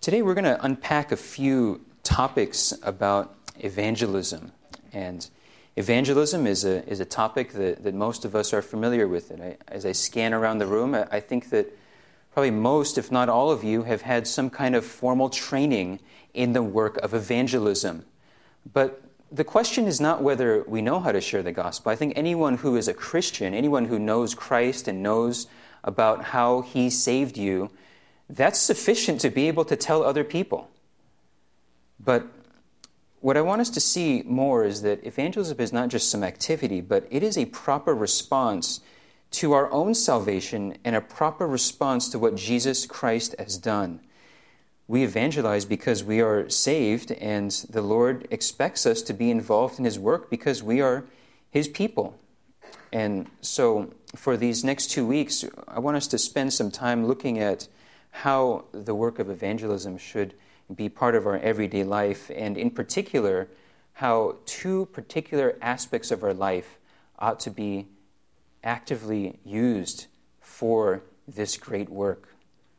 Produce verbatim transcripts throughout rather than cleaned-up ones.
Today we're going to unpack a few topics about evangelism. And evangelism is a is a topic that, that most of us are familiar with. It. I, as I scan around the room, I, I think that probably most, if not all of you, have had some kind of formal training in the work of evangelism. But the question is not whether we know how to share the gospel. I think anyone who is a Christian, anyone who knows Christ and knows about how He saved you, that's sufficient to be able to tell other people. But what I want us to see more is that evangelism is not just some activity, but it is a proper response to our own salvation and a proper response to what Jesus Christ has done. We evangelize because we are saved, and the Lord expects us to be involved in His work because we are His people. And so for these next two weeks, I want us to spend some time looking at how the work of evangelism should be part of our everyday life, and in particular, how two particular aspects of our life ought to be actively used for this great work.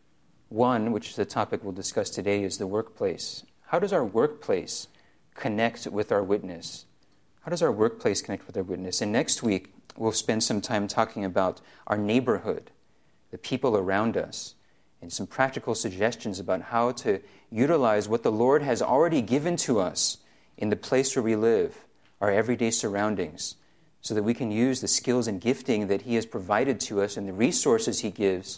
One, which is the topic we'll discuss today, is the workplace. How does our workplace connect with our witness? How does our workplace connect with our witness? And next week, we'll spend some time talking about our neighborhood, the people around us, and some practical suggestions about how to utilize what the Lord has already given to us in the place where we live, our everyday surroundings, so that we can use the skills and gifting that He has provided to us and the resources He gives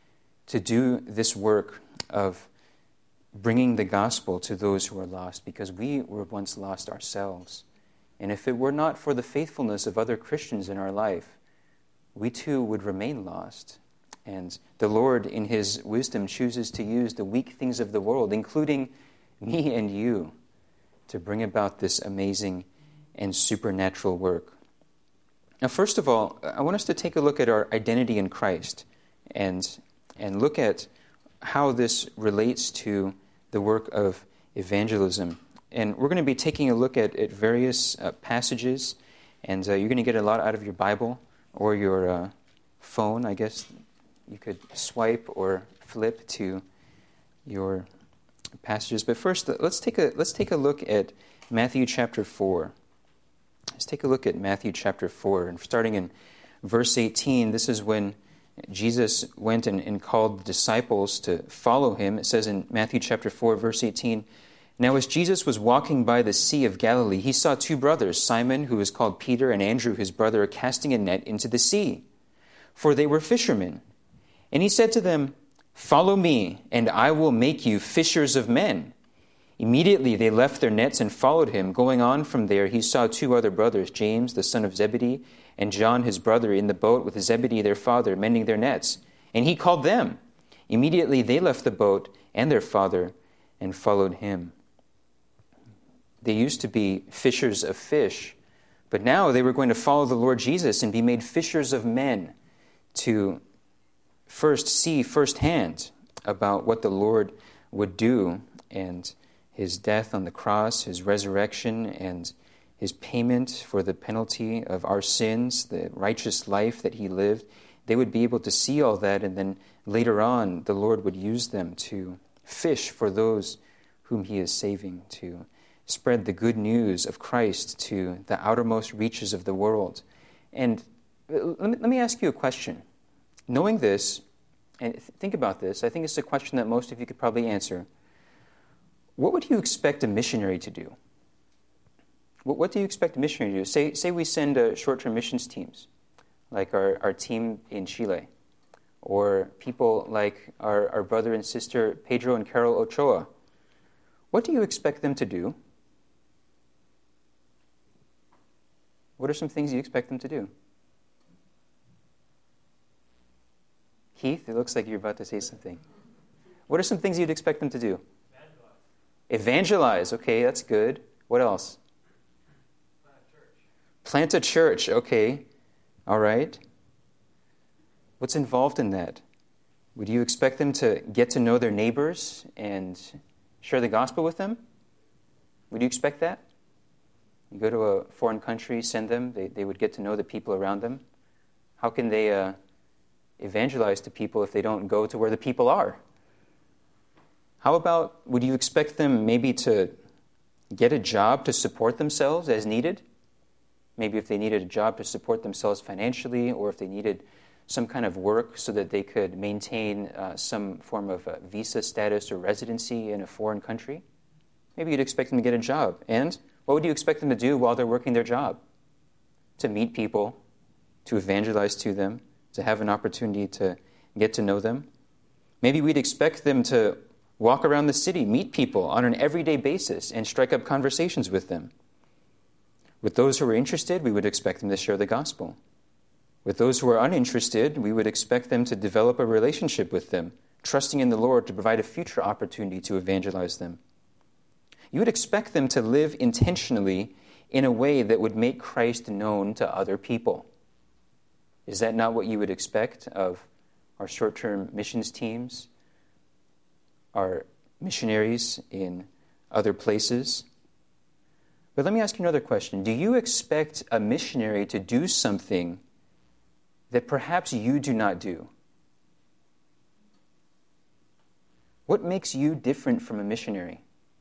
to do this work of bringing the gospel to those who are lost, because we were once lost ourselves. And if it were not for the faithfulness of other Christians in our life, we too would remain lost. And the Lord, in His wisdom, chooses to use the weak things of the world, including me and you, to bring about this amazing and supernatural work. Now, first of all, I want us to take a look at our identity in Christ and, and look at how this relates to the work of evangelism. And we're going to be taking a look at, at various uh, passages, and uh, you're going to get a lot out of your Bible or your uh, phone, I guess. You could swipe or flip to your passages. But first, let's take a let's take a look at Matthew chapter four. Let's take a look at Matthew chapter four. And starting in verse eighteen, this is when Jesus went and, and called the disciples to follow Him. It says in Matthew chapter four, verse eighteen, "Now as Jesus was walking by the Sea of Galilee, He saw two brothers, Simon, who is called Peter, and Andrew, his brother, casting a net into the sea, for they were fishermen. And He said to them, 'Follow me, and I will make you fishers of men.' Immediately they left their nets and followed Him. Going on from there, He saw two other brothers, James, the son of Zebedee, and John, his brother, in the boat with Zebedee, their father, mending their nets. And He called them. Immediately they left the boat and their father and followed Him." They used to be fishers of fish, but now they were going to follow the Lord Jesus and be made fishers of men, to first see firsthand about what the Lord would do, and His death on the cross, His resurrection, and His payment for the penalty of our sins, the righteous life that He lived. They would be able to see all that, and then later on the Lord would use them to fish for those whom He is saving, to spread the good news of Christ to the outermost reaches of the world. And let me, let me ask you a question. Knowing this, and think about this, I think it's a question that most of you could probably answer. What would you expect a missionary to do? What, what do you expect a missionary to do? Say, say we send uh, short-term missions teams, like our, our team in Chile, or people like our, our brother and sister Pedro and Carol Ochoa. What do you expect them to do? What are some things you expect them to do? Keith, it looks like you're about to say something. What are some things you'd expect them to do? Evangelize. Evangelize. Okay, that's good. What else? Plant a church. Plant a church. Okay. All right. What's involved in that? Would you expect them to get to know their neighbors and share the gospel with them? Would you expect that? You go to a foreign country, send them, they, they would get to know the people around them. How can they uh, evangelize to people if they don't go to where the people are? How about, would you expect them maybe to get a job to support themselves as needed? Maybe if they needed a job to support themselves financially, or if they needed some kind of work so that they could maintain uh, some form of uh, visa status or residency in a foreign country. Maybe you'd expect them to get a job. And what would you expect them to do while they're working their job? To meet people, to evangelize to them, to have an opportunity to get to know them. Maybe we'd expect them to walk around the city, meet people on an everyday basis, and strike up conversations with them. With those who are interested, we would expect them to share the gospel. With those who are uninterested, we would expect them to develop a relationship with them, trusting in the Lord to provide a future opportunity to evangelize them. You would expect them to live intentionally in a way that would make Christ known to other people. Is that not what you would expect of our short-term missions teams, our missionaries in other places? But let me ask you another question. Do you expect a missionary to do something that perhaps you do not do? What makes you different from a missionary?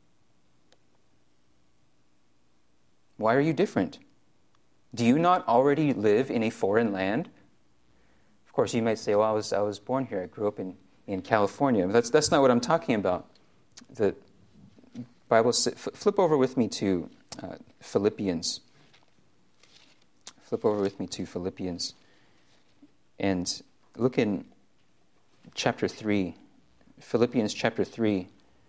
Why are you different? Do you not already live in a foreign land? Of course, you might say, well, I was, I was born here. I grew up in, in California. But that's, that's not what I'm talking about. The Bible, flip over with me to uh, Philippians. Flip over with me to Philippians. And look in chapter three, Philippians chapter three.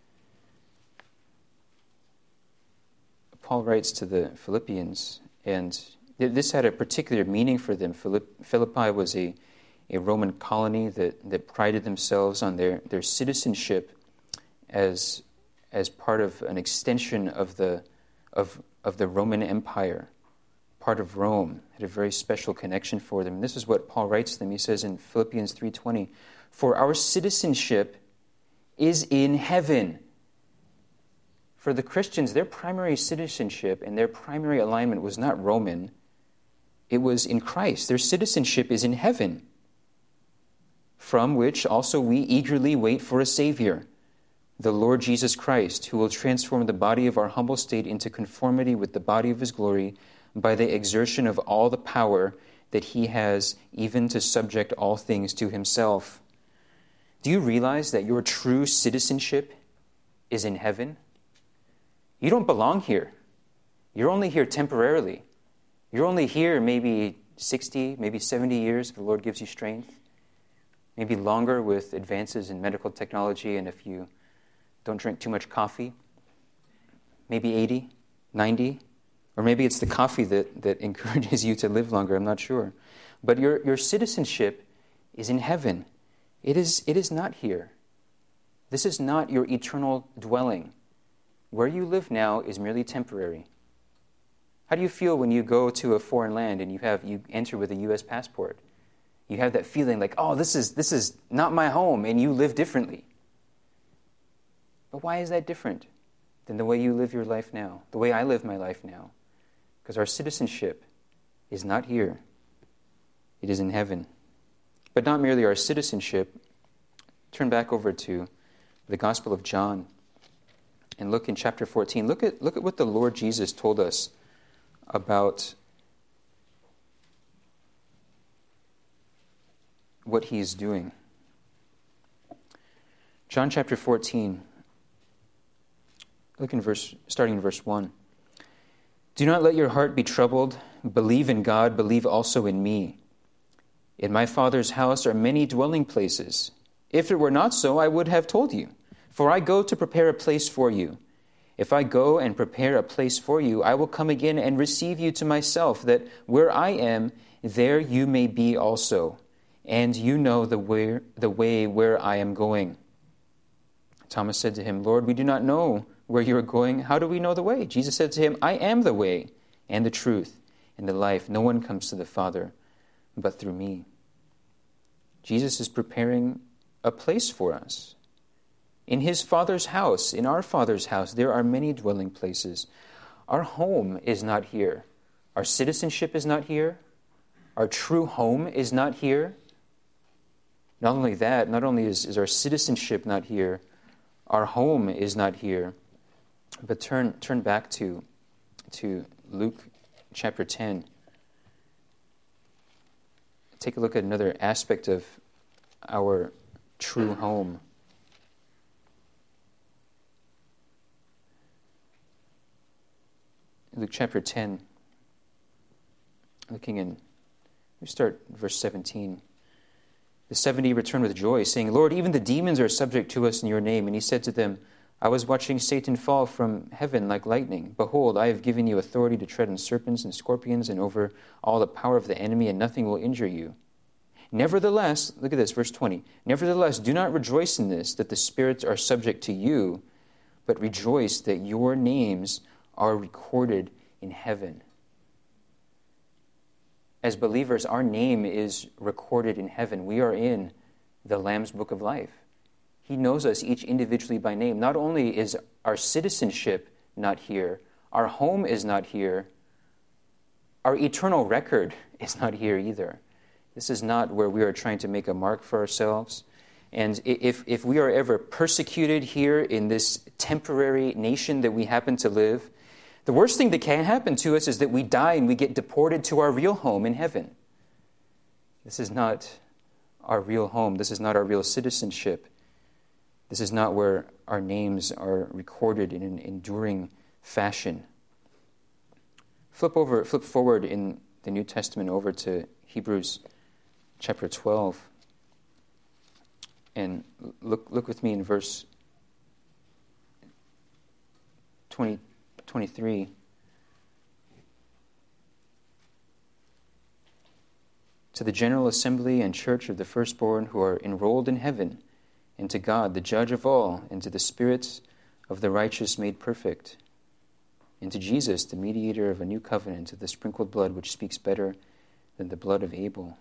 Paul writes to the Philippians, and this had a particular meaning for them. Philippi was a, a Roman colony that, that prided themselves on their, their citizenship as, as part of an extension of the, of, of the Roman Empire. Part of Rome, had a very special connection for them. And this is what Paul writes to them. He says in Philippians three twenty, "For our citizenship is in heaven." For the Christians, their primary citizenship and their primary alignment was not Roman. It was in Christ. Their citizenship is in heaven, from which also we eagerly wait for a Savior, the Lord Jesus Christ, who will transform the body of our humble state into conformity with the body of His glory, by the exertion of all the power that He has, even to subject all things to Himself. Do you realize that your true citizenship is in heaven? You don't belong here. You're only here temporarily. You're only here maybe sixty, maybe seventy years if the Lord gives you strength. Maybe longer with advances in medical technology and if you don't drink too much coffee. Maybe eighty, ninety. Or maybe it's the coffee that, that encourages you to live longer. I'm not sure. But your, your citizenship is in heaven. It is, it is not here. This is not your eternal dwelling. Where you live now is merely temporary. How do you feel when you go to a foreign land and you have you enter with a U S passport? You have that feeling like, oh, this is this is not my home, and you live differently. But why is that different than the way you live your life now, the way I live my life now? Because our citizenship is not here. It is in heaven. But not merely our citizenship. Turn back over to the Gospel of John and look in chapter fourteen. Look at, look at what the Lord Jesus told us about what He is doing. John chapter fourteen. Look in verse, starting in verse one. "Do not let your heart be troubled. Believe in God, believe also in me. In my Father's house are many dwelling places. If it were not so, I would have told you. For I go to prepare a place for you. If I go and prepare a place for you, I will come again and receive you to myself, that where I am, there you may be also. And you know the way, the way where I am going." Thomas said to him, "Lord, we do not know where you are going. How do we know the way?" Jesus said to him, "I am the way and the truth and the life. No one comes to the Father but through me." Jesus is preparing a place for us. In His Father's house, in our Father's house, there are many dwelling places. Our home is not here. Our citizenship is not here. Our true home is not here. Not only that, not only is, is our citizenship not here, Our home is not here. But turn turn back to, to Luke chapter ten. Take a look at another aspect of our true home. Luke chapter ten, looking in, we start verse seventeen. The seventy returned with joy, saying, Lord, even the demons are subject to us in your name. And he said to them, I was watching Satan fall from heaven like lightning. Behold, I have given you authority to tread on serpents and scorpions and over all the power of the enemy, and nothing will injure you. Nevertheless, look at this, verse twenty. Nevertheless, do not rejoice in this, that the spirits are subject to you, but rejoice that your names are recorded in heaven. As believers, our name is recorded in heaven. We are in the Lamb's Book of Life. He knows us each individually by name. Not only is our citizenship not here, our home is not here, our eternal record is not here either. This is not where we are trying to make a mark for ourselves. And if, if we are ever persecuted here in this temporary nation that we happen to live, the worst thing that can happen to us is that we die and we get deported to our real home in heaven. This is not our real home. This is not our real citizenship. This is not where our names are recorded in an enduring fashion. Flip over, flip forward in the New Testament over to Hebrews chapter twelve. And look, look with me in verse twenty. twenty-three. To the general assembly and church of the firstborn who are enrolled in heaven, and to God, the judge of all, and to the spirits of the righteous made perfect, and to Jesus, the mediator of a new covenant, of the sprinkled blood which speaks better than the blood of Abel.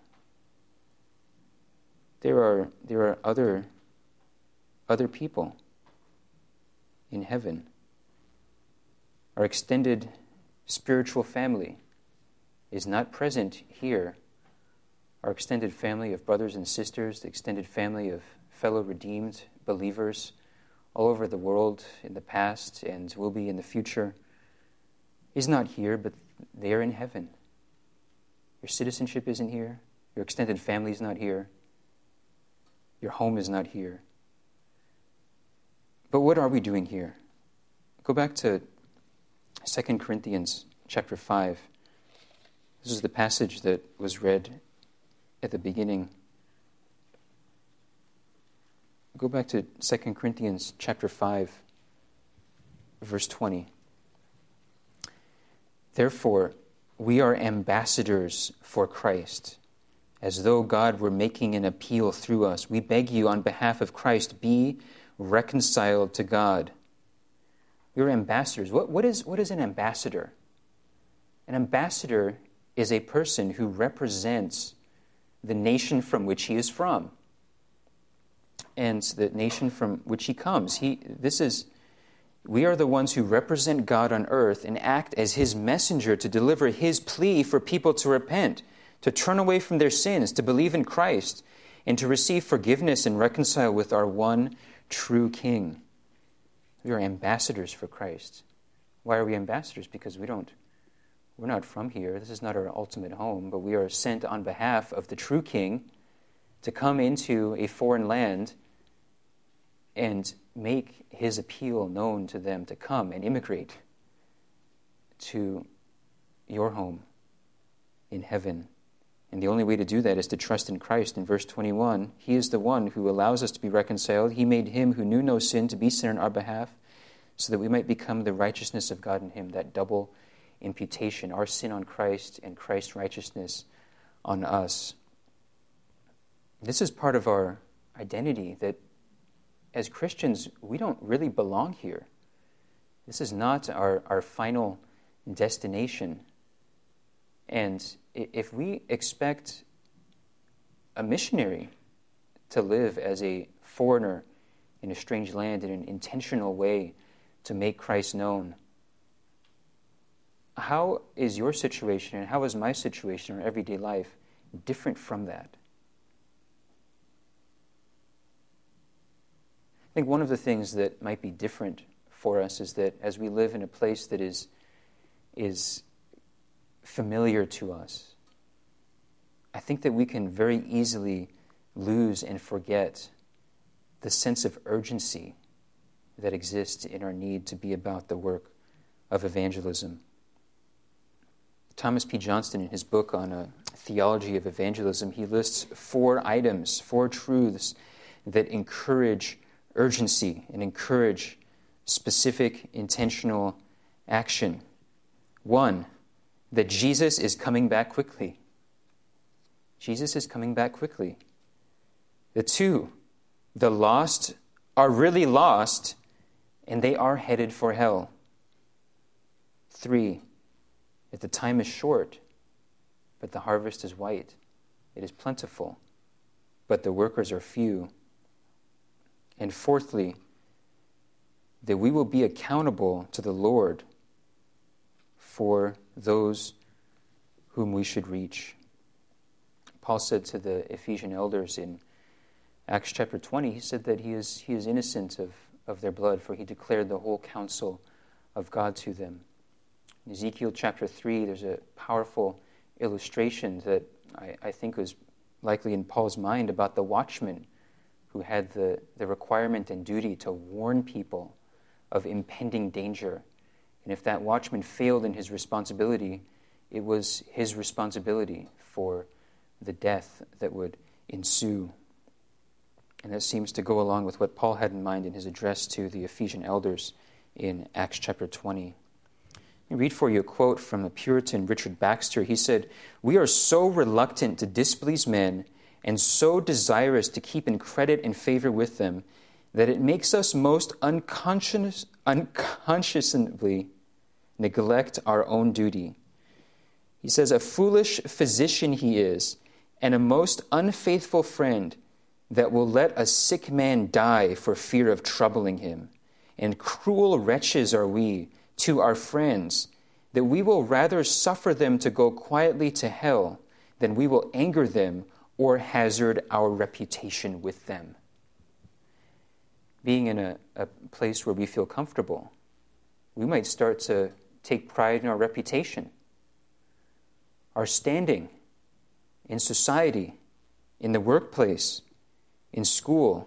There are there are other other people in heaven. Our extended spiritual family is not present here. Our extended family of brothers and sisters, the extended family of fellow redeemed believers all over the world in the past and will be in the future, is not here, but they are in heaven. Your citizenship isn't here. Your extended family is not here. Your home is not here. But what are we doing here? Go back to Second Corinthians chapter five. This is the passage that was read at the beginning. Go back to Second Corinthians chapter five, verse twenty. Therefore, we are ambassadors for Christ, as though God were making an appeal through us. We beg you on behalf of Christ, be reconciled to God. We are ambassadors. What, what, is, what is an ambassador? An ambassador is a person who represents the nation from which he is from and the nation from which he comes. He, this is, we are the ones who represent God on earth and act as his messenger to deliver his plea for people to repent, to turn away from their sins, to believe in Christ, and to receive forgiveness and reconcile with our one true King. We are ambassadors for Christ. Why are we ambassadors? Because we don't, we're not from here. This is not our ultimate home, but we are sent on behalf of the true King to come into a foreign land and make his appeal known to them to come and immigrate to your home in heaven. And the only way to do that is to trust in Christ. In verse twenty-one, he is the one who allows us to be reconciled. He made him who knew no sin to be sin on our behalf, so that we might become the righteousness of God in him, that double imputation, our sin on Christ and Christ's righteousness on us. This is part of our identity, that as Christians, we don't really belong here. This is not our, our final destination. And if we expect a missionary to live as a foreigner in a strange land in an intentional way to make Christ known, how is your situation and how is my situation in our everyday life different from that? I think one of the things that might be different for us is that as we live in a place that is, is familiar to us, I think that we can very easily lose and forget the sense of urgency that exists in our need to be about the work of evangelism. Thomas P. Johnston, in his book on a theology of evangelism, he lists four items, four truths that encourage urgency and encourage specific, intentional action. One, that Jesus is coming back quickly. Jesus is coming back quickly. The two, the lost are really lost and they are headed for hell. Three, that the time is short, but the harvest is white. It is plentiful, but the workers are few. And fourthly, that we will be accountable to the Lord for those whom we should reach. Paul said to the Ephesian elders in Acts chapter twenty, he said that he is, he is innocent of, of their blood, for he declared the whole counsel of God to them. In Ezekiel chapter three, there's a powerful illustration that I, I think was likely in Paul's mind about the watchman who had the, the requirement and duty to warn people of impending danger. And if that watchman failed in his responsibility, it was his responsibility for the death that would ensue. And that seems to go along with what Paul had in mind in his address to the Ephesian elders in Acts chapter twenty. Let me read for you a quote from the Puritan Richard Baxter. He said, "We are so reluctant to displease men and so desirous to keep in credit and favor with them that it makes us most unconscious, unconsciously neglect our own duty." He says, "A foolish physician he is, and a most unfaithful friend, that will let a sick man die for fear of troubling him. And cruel wretches are we to our friends, that we will rather suffer them to go quietly to hell than we will anger them or hazard our reputation with them." Being in a, a place where we feel comfortable, we might start to take pride in our reputation, our standing in society, in the workplace, in school.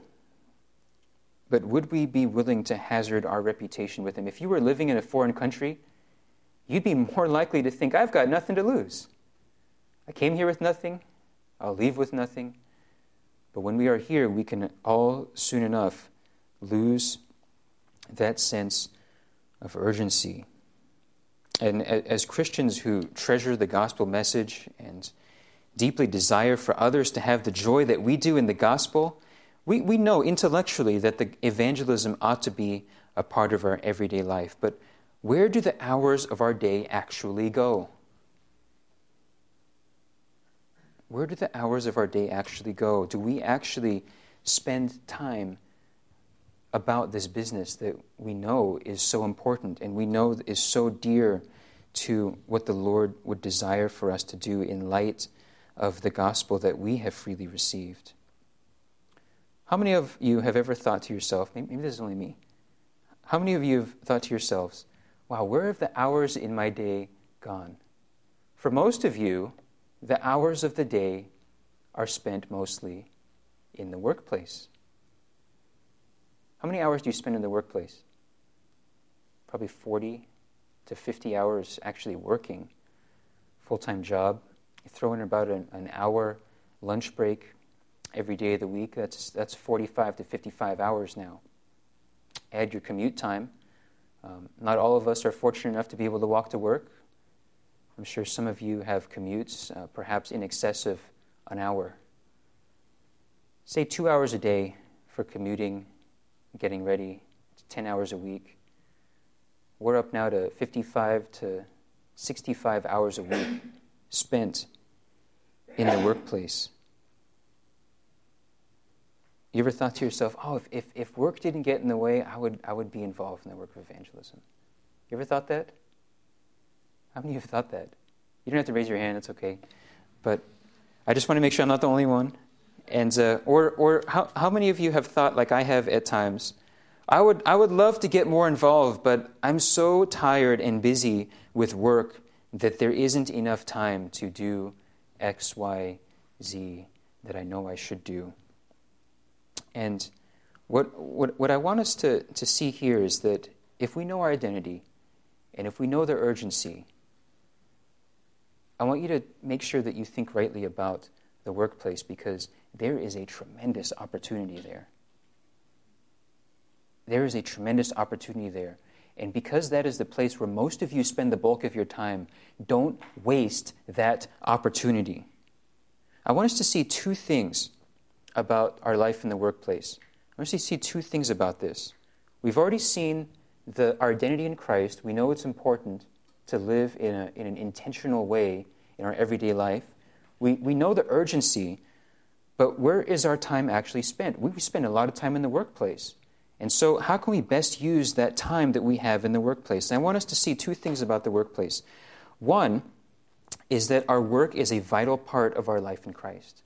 But would we be willing to hazard our reputation with them? If you were living in a foreign country, you'd be more likely to think, I've got nothing to lose. I came here with nothing. I'll leave with nothing. But when we are here, we can all soon enough lose that sense of urgency. And as Christians who treasure the gospel message and deeply desire for others to have the joy that we do in the gospel, we, we know intellectually that the evangelism ought to be a part of our everyday life. But where do the hours of our day actually go? Where do the hours of our day actually go? Do we actually spend time about this business that we know is so important and we know is so dear to what the Lord would desire for us to do in light of the gospel that we have freely received? How many of you have ever thought to yourself, maybe, maybe this is only me, how many of you have thought to yourselves, wow, where have the hours in my day gone? For most of you, the hours of the day are spent mostly in the workplace. How many hours do you spend in the workplace? Probably forty to fifty hours actually working, full-time job. You throw in about an, an hour lunch break every day of the week. That's that's forty-five to fifty-five hours now. Add your commute time. Um, not all of us are fortunate enough to be able to walk to work. I'm sure some of you have commutes, uh, perhaps in excess of an hour. Say two hours a day for commuting, getting ready. It's ten hours a week. We're up now to fifty-five to sixty-five hours a week spent in the workplace. You ever thought to yourself, oh, if, if, if work didn't get in the way, I would I would be involved in the work of evangelism? You ever thought that? How many of you have thought that? You don't have to raise your hand, it's okay. But I just want to make sure I'm not the only one. And uh, or or how how many of you have thought, like I have at times, I would I would love to get more involved, but I'm so tired and busy with work that there isn't enough time to do X, Y, Z that I know I should do. And what what what I want us to, to see here is that if we know our identity and if we know the urgency, I want you to make sure that you think rightly about the workplace, because there is a tremendous opportunity there. There is a tremendous opportunity there. And because that is the place where most of you spend the bulk of your time, don't waste that opportunity. I want us to see two things about our life in the workplace. I want us to see two things about this. We've already seen the, our identity in Christ. We know it's important to live in, a, in an intentional way in our everyday life. We, we know the urgency, but where is our time actually spent? We spend a lot of time in the workplace. And so how can we best use that time that we have in the workplace? And I want us to see two things about the workplace. One is that our work is a vital part of our life in Christ.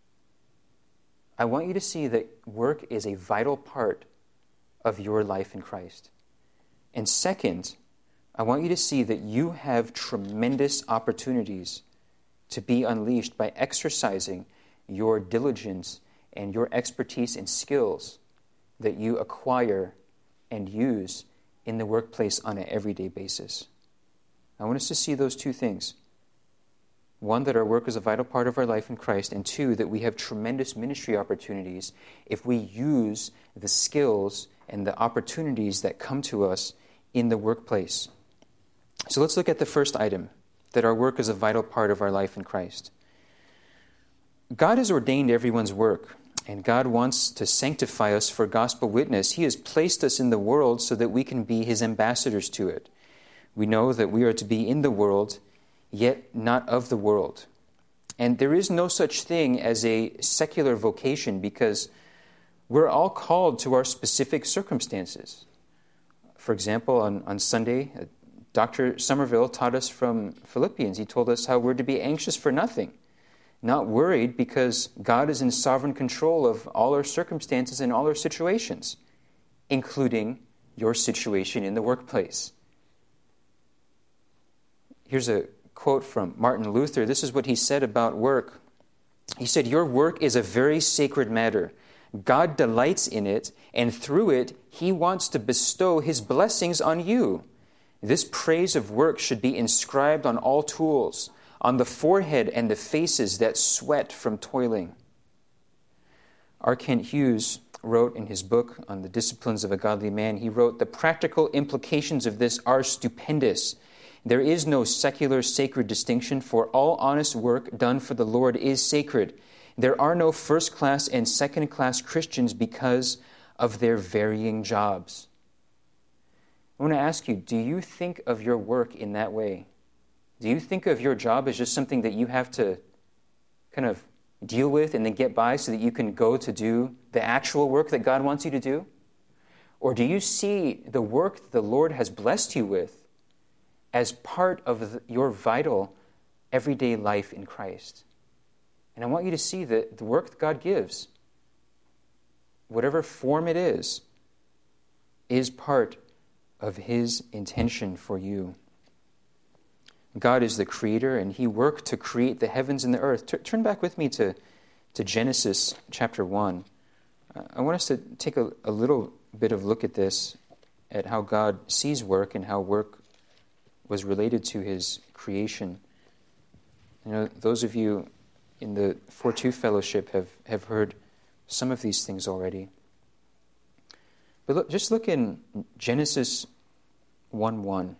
I want you to see that work is a vital part of your life in Christ. And second, I want you to see that you have tremendous opportunities to be unleashed by exercising your diligence and your expertise and skills that you acquire and use in the workplace on an everyday basis. I want us to see those two things. One, that our work is a vital part of our life in Christ, and two, that we have tremendous ministry opportunities if we use the skills and the opportunities that come to us in the workplace. So let's look at the first item, that our work is a vital part of our life in Christ. God has ordained everyone's work, and God wants to sanctify us for gospel witness. He has placed us in the world so that we can be His ambassadors to it. We know that we are to be in the world, yet not of the world. And there is no such thing as a secular vocation, because we're all called to our specific circumstances. For example, on, on Sunday, Doctor Somerville taught us from Philippians. He told us how we're to be anxious for nothing, not worried, because God is in sovereign control of all our circumstances and all our situations, including your situation in the workplace. Here's a quote from Martin Luther. This is what he said about work. He said, "Your work is a very sacred matter. God delights in it, and through it, He wants to bestow His blessings on you. This praise of work should be inscribed on all tools, on the forehead and the faces that sweat from toiling." R. Kent Hughes wrote in his book on the disciplines of a godly man, he wrote, "The practical implications of this are stupendous. There is no secular sacred distinction, for all honest work done for the Lord is sacred. There are no first-class and second-class Christians because of their varying jobs." I want to ask you, do you think of your work in that way? Do you think of your job as just something that you have to kind of deal with and then get by so that you can go to do the actual work that God wants you to do? Or do you see the work that the Lord has blessed you with as part of your vital everyday life in Christ? And I want you to see that the work that God gives, whatever form it is, is part of His intention for you. God is the creator, and He worked to create the heavens and the earth. T- turn back with me to, to Genesis chapter one. Uh, I want us to take a, a little bit of look at this, at how God sees work and how work was related to His creation. You know, those of you in the four two fellowship have, have heard some of these things already. But look, just look in Genesis one one.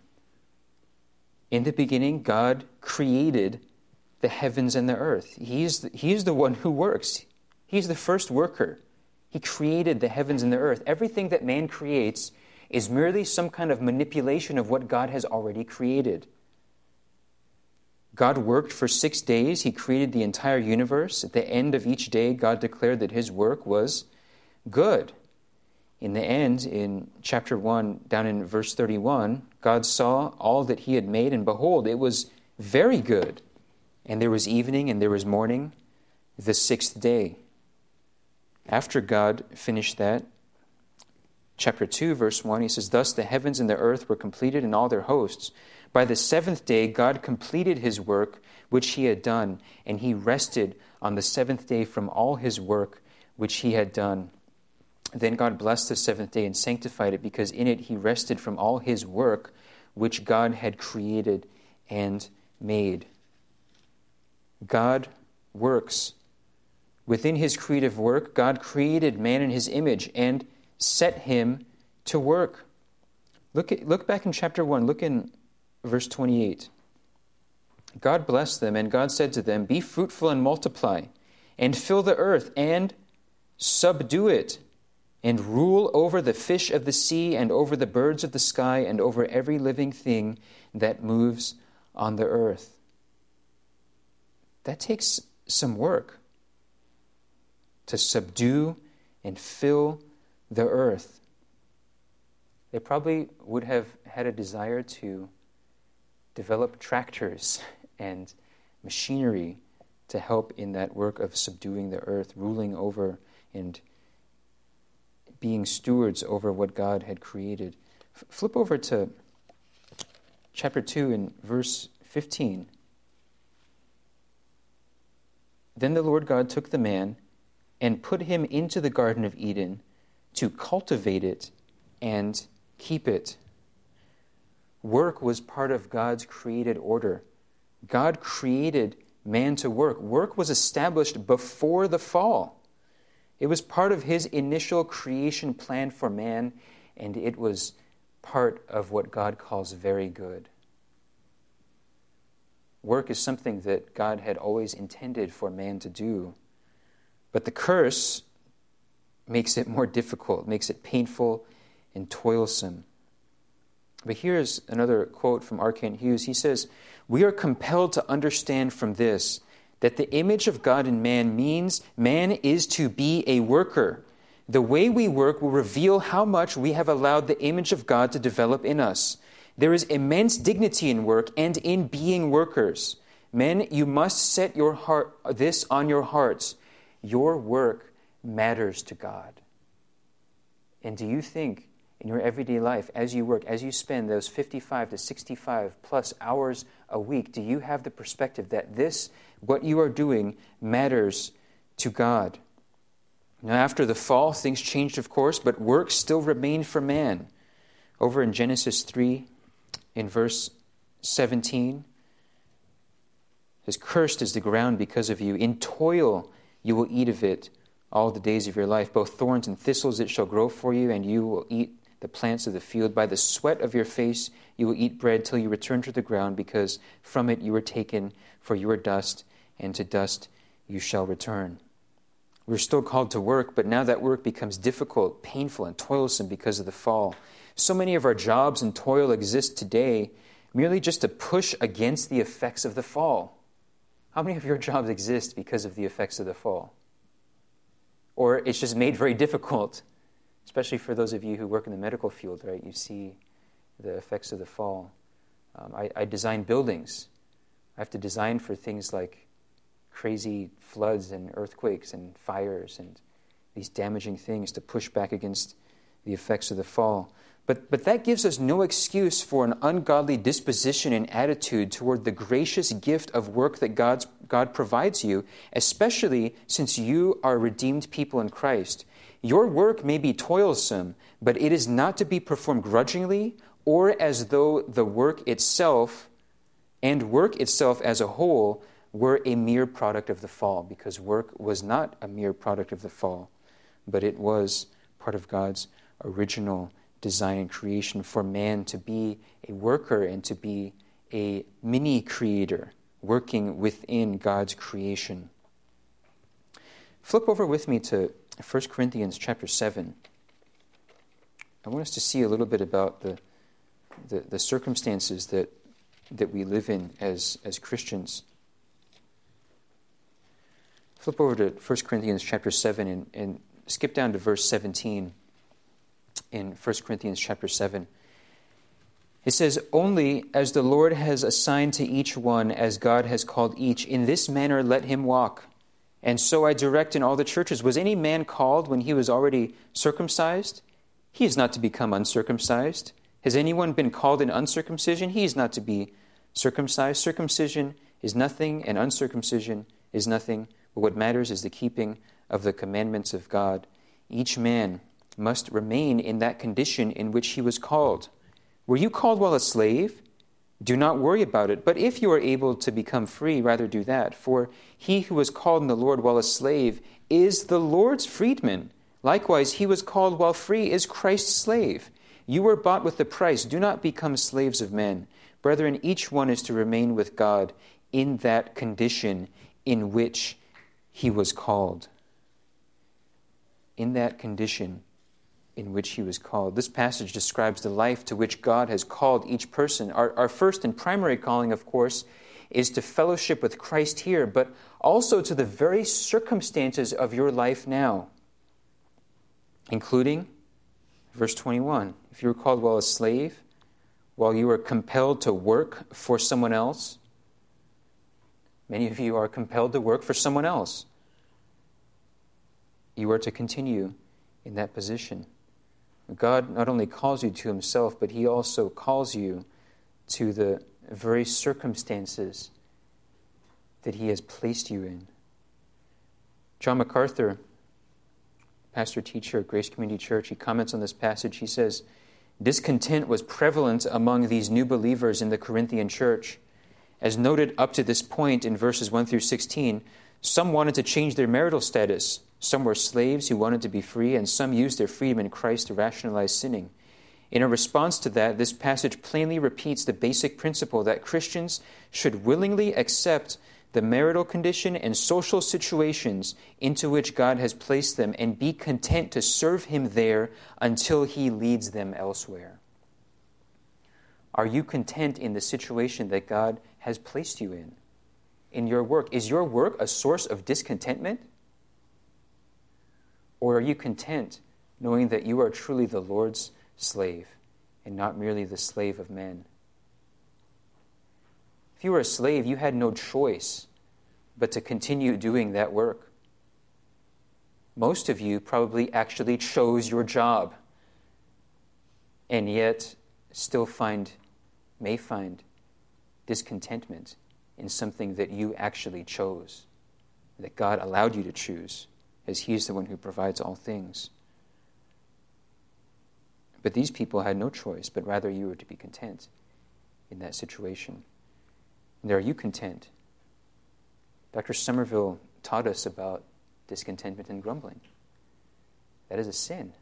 In the beginning, God created the heavens and the earth. He's the, he's the one who works. He's the first worker. He created the heavens and the earth. Everything that man creates is merely some kind of manipulation of what God has already created. God worked for six days. He created the entire universe. At the end of each day, God declared that His work was good. In the end, in chapter one, down in verse thirty-one, God saw all that He had made, and behold, it was very good. And there was evening and there was morning, the sixth day. After God finished that, chapter two, verse one, he says, "Thus the heavens and the earth were completed and all their hosts. By the seventh day God completed his work which he had done, and he rested on the seventh day from all his work which he had done. Then God blessed the seventh day and sanctified it, because in it he rested from all his work which God had created and made." God works. Within his creative work, God created man in his image and set him to work. Look at, look back in chapter one. Look in verse twenty-eight. God blessed them, and God said to them, "Be fruitful and multiply, and fill the earth, and subdue it, and rule over the fish of the sea, and over the birds of the sky, and over every living thing that moves on the earth." That takes some work, to subdue and fill the earth. They probably would have had a desire to develop tractors and machinery to help in that work of subduing the earth, ruling over and being stewards over what God had created. F- flip over to chapter two and verse fifteen. "Then the Lord God took the man and put him into the Garden of Eden to cultivate it and keep it." Work was part of God's created order. God created man to work. Work was established before the fall. It was part of his initial creation plan for man, and it was part of what God calls very good. Work is something that God had always intended for man to do. But the curse makes it more difficult, makes it painful and toilsome. But here's another quote from R. Kent Hughes. He says, "We are compelled to understand from this that the image of God in man means man is to be a worker. The way we work will reveal how much we have allowed the image of God to develop in us. There is immense dignity in work and in being workers. Men, you must set your heart this on your hearts. Your work matters to God." And do you think in your everyday life, as you work, as you spend those fifty-five to sixty-five plus hours a week, do you have the perspective that this, what you are doing, matters to God? Now, after the fall, things changed, of course, but work still remained for man. Over in Genesis three, in verse seventeen, it says, "Cursed is the ground because of you. In toil you will eat of it all the days of your life. Both thorns and thistles it shall grow for you, and you will eat the plants of the field. By the sweat of your face you will eat bread till you return to the ground, because from it you were taken, for you are dust, and to dust you shall return." We're still called to work, but now that work becomes difficult, painful, and toilsome because of the fall. So many of our jobs and toil exist today merely just to push against the effects of the fall. How many of your jobs exist because of the effects of the fall? Or it's just made very difficult, especially for those of you who work in the medical field, right? You see the effects of the fall. Um, I, I design buildings. I have to design for things like crazy floods and earthquakes and fires and these damaging things to push back against the effects of the fall. But, but that gives us no excuse for an ungodly disposition and attitude toward the gracious gift of work that God's, God provides you, especially since you are redeemed people in Christ. Your work may be toilsome, but it is not to be performed grudgingly or as though the work itself and work itself as a whole were a mere product of the fall, because work was not a mere product of the fall, but it was part of God's original design and creation for man to be a worker and to be a mini-creator working within God's creation. Flip over with me to First Corinthians chapter seven. I want us to see a little bit about the the, the circumstances that that we live in as, as Christians. Flip over to First Corinthians chapter seven and, and skip down to verse seventeen in First Corinthians chapter seven. It says, "Only as the Lord has assigned to each one, as God has called each, in this manner let him walk. And so I direct in all the churches. Was any man called when he was already circumcised? He is not to become uncircumcised. Has anyone been called in uncircumcision? He is not to be circumcised. Circumcision is nothing, and uncircumcision is nothing. But what matters is the keeping of the commandments of God. Each man must remain in that condition in which he was called. Were you called while a slave? Do not worry about it. But if you are able to become free, rather do that. For he who was called in the Lord while a slave is the Lord's freedman. Likewise, he was called while free is Christ's slave. You were bought with a price. Do not become slaves of men. Brethren, each one is to remain with God in that condition in which he was called. In that condition in which he was called. This passage describes the life to which God has called each person. Our, our first and primary calling, of course, is to fellowship with Christ here, but also to the very circumstances of your life now, including verse twenty-one. If you were called while a slave, while you were compelled to work for someone else, many of you are compelled to work for someone else. You are to continue in that position. God not only calls you to himself, but he also calls you to the very circumstances that he has placed you in. John MacArthur, pastor teacher at Grace Community Church, he comments on this passage. He says, discontent was prevalent among these new believers in the Corinthian church. As noted up to this point in verses one through sixteen, some wanted to change their marital status. Some were slaves who wanted to be free, and some used their freedom in Christ to rationalize sinning. In a response to that, this passage plainly repeats the basic principle that Christians should willingly accept the marital condition and social situations into which God has placed them and be content to serve him there until he leads them elsewhere. Are you content in the situation that God has placed you in? In your work? Is your work a source of discontentment? Or are you content knowing that you are truly the Lord's slave and not merely the slave of men? If you were a slave, you had no choice but to continue doing that work. Most of you probably actually chose your job and yet still find, may find discontentment in something that you actually chose, that God allowed you to choose, as he is the one who provides all things. But these people had no choice, but rather you were to be content in that situation. And are you content? Doctor Somerville taught us about discontentment and grumbling. That is a sin.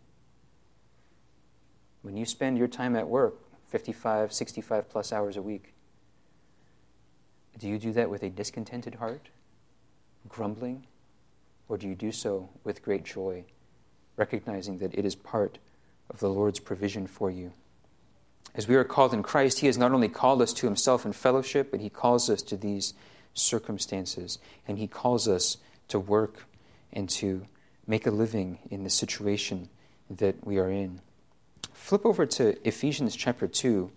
When you spend your time at work, fifty-five, sixty-five plus hours a week, do you do that with a discontented heart, grumbling? Or do you do so with great joy, recognizing that it is part of the Lord's provision for you? As we are called in Christ, he has not only called us to himself in fellowship, but he calls us to these circumstances, and he calls us to work and to make a living in the situation that we are in. Flip over to Ephesians chapter two.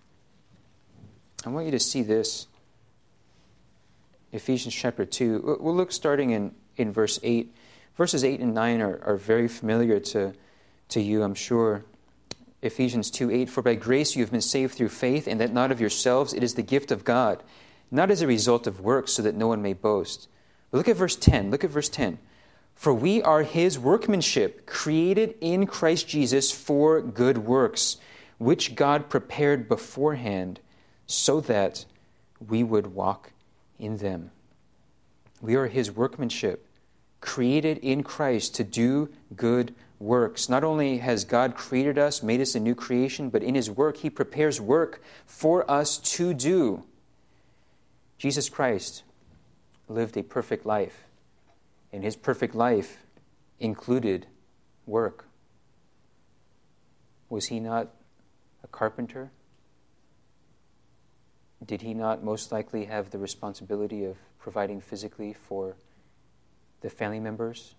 I want you to see this. Ephesians chapter two. We'll look starting in in verse eight. Verses eight and nine are, are very familiar to, to you, I'm sure. Ephesians two eight, for by grace you have been saved through faith, and that not of yourselves, it is the gift of God, not as a result of works, so that no one may boast. But look at verse ten. Look at verse ten. For we are his workmanship, created in Christ Jesus for good works, which God prepared beforehand, so that we would walk in them. We are his workmanship, created in Christ to do good works. Not only has God created us, made us a new creation, but in his work, he prepares work for us to do. Jesus Christ lived a perfect life, and his perfect life included work. Was he not a carpenter? Did he not most likely have the responsibility of providing physically for the family members?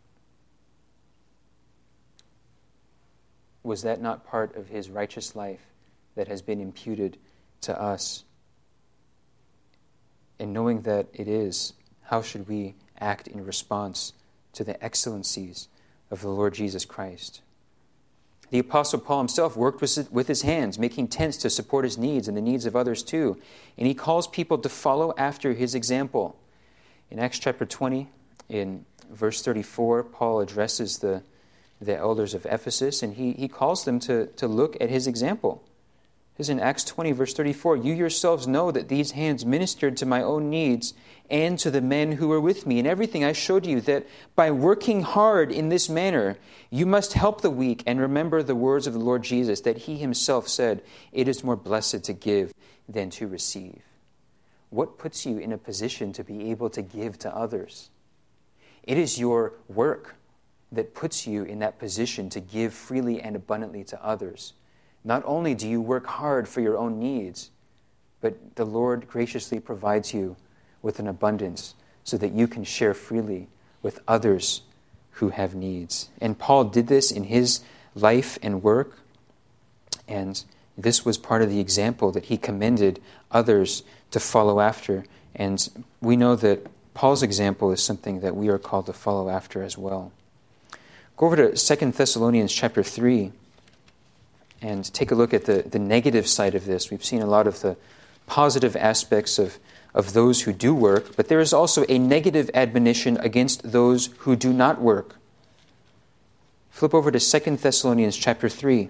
Was that not part of his righteous life that has been imputed to us? And knowing that it is, how should we act in response to the excellencies of the Lord Jesus Christ. The Apostle Paul himself worked with his hands, making tents to support his needs and the needs of others too. And he calls people to follow after his example. In Acts chapter twenty, in verse thirty-four, Paul addresses the, the elders of Ephesus, and he, he calls them to, to look at his example. It says in Acts twenty, verse thirty-four, "You yourselves know that these hands ministered to my own needs and to the men who were with me. In everything I showed you that by working hard in this manner, you must help the weak and remember the words of the Lord Jesus, that he himself said, 'It is more blessed to give than to receive.'" What puts you in a position to be able to give to others? It is your work that puts you in that position to give freely and abundantly to others. Not only do you work hard for your own needs, but the Lord graciously provides you with an abundance so that you can share freely with others who have needs. And Paul did this in his life and work, and this was part of the example that he commended others to follow after. And we know that Paul's example is something that we are called to follow after as well. Go over to Second Thessalonians chapter three and take a look at the, the negative side of this. We've seen a lot of the positive aspects of, of those who do work, but there is also a negative admonition against those who do not work. Flip over to Second Thessalonians chapter three.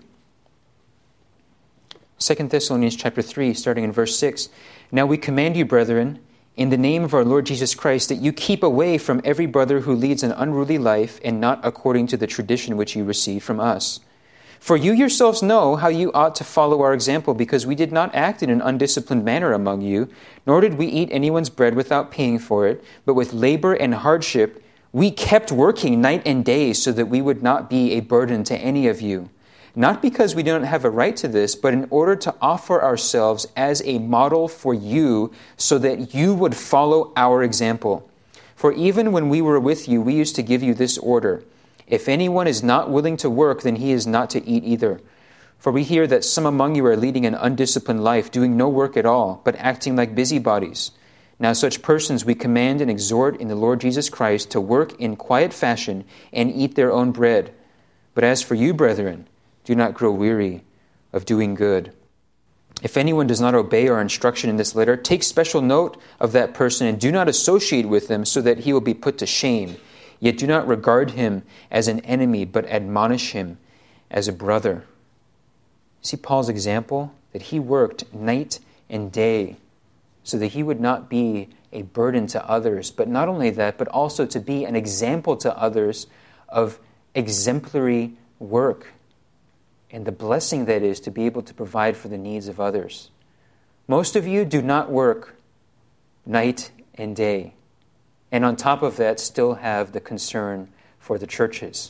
Second Thessalonians chapter three, starting in verse six. "Now we command you, brethren, in the name of our Lord Jesus Christ, that you keep away from every brother who leads an unruly life and not according to the tradition which you received from us. For you yourselves know how you ought to follow our example, because we did not act in an undisciplined manner among you, nor did we eat anyone's bread without paying for it, but with labor and hardship we kept working night and day so that we would not be a burden to any of you. Not because we don't have a right to this, but in order to offer ourselves as a model for you so that you would follow our example. For even when we were with you, we used to give you this order: if anyone is not willing to work, then he is not to eat either. For we hear that some among you are leading an undisciplined life, doing no work at all, but acting like busybodies. Now such persons we command and exhort in the Lord Jesus Christ to work in quiet fashion and eat their own bread. But as for you, brethren, do not grow weary of doing good. If anyone does not obey our instruction in this letter, take special note of that person and do not associate with him so that he will be put to shame. Yet do not regard him as an enemy, but admonish him as a brother." See Paul's example? That he worked night and day so that he would not be a burden to others. But not only that, but also to be an example to others of exemplary work and the blessing that is to be able to provide for the needs of others. Most of you do not work night and day, and on top of that still have the concern for the churches.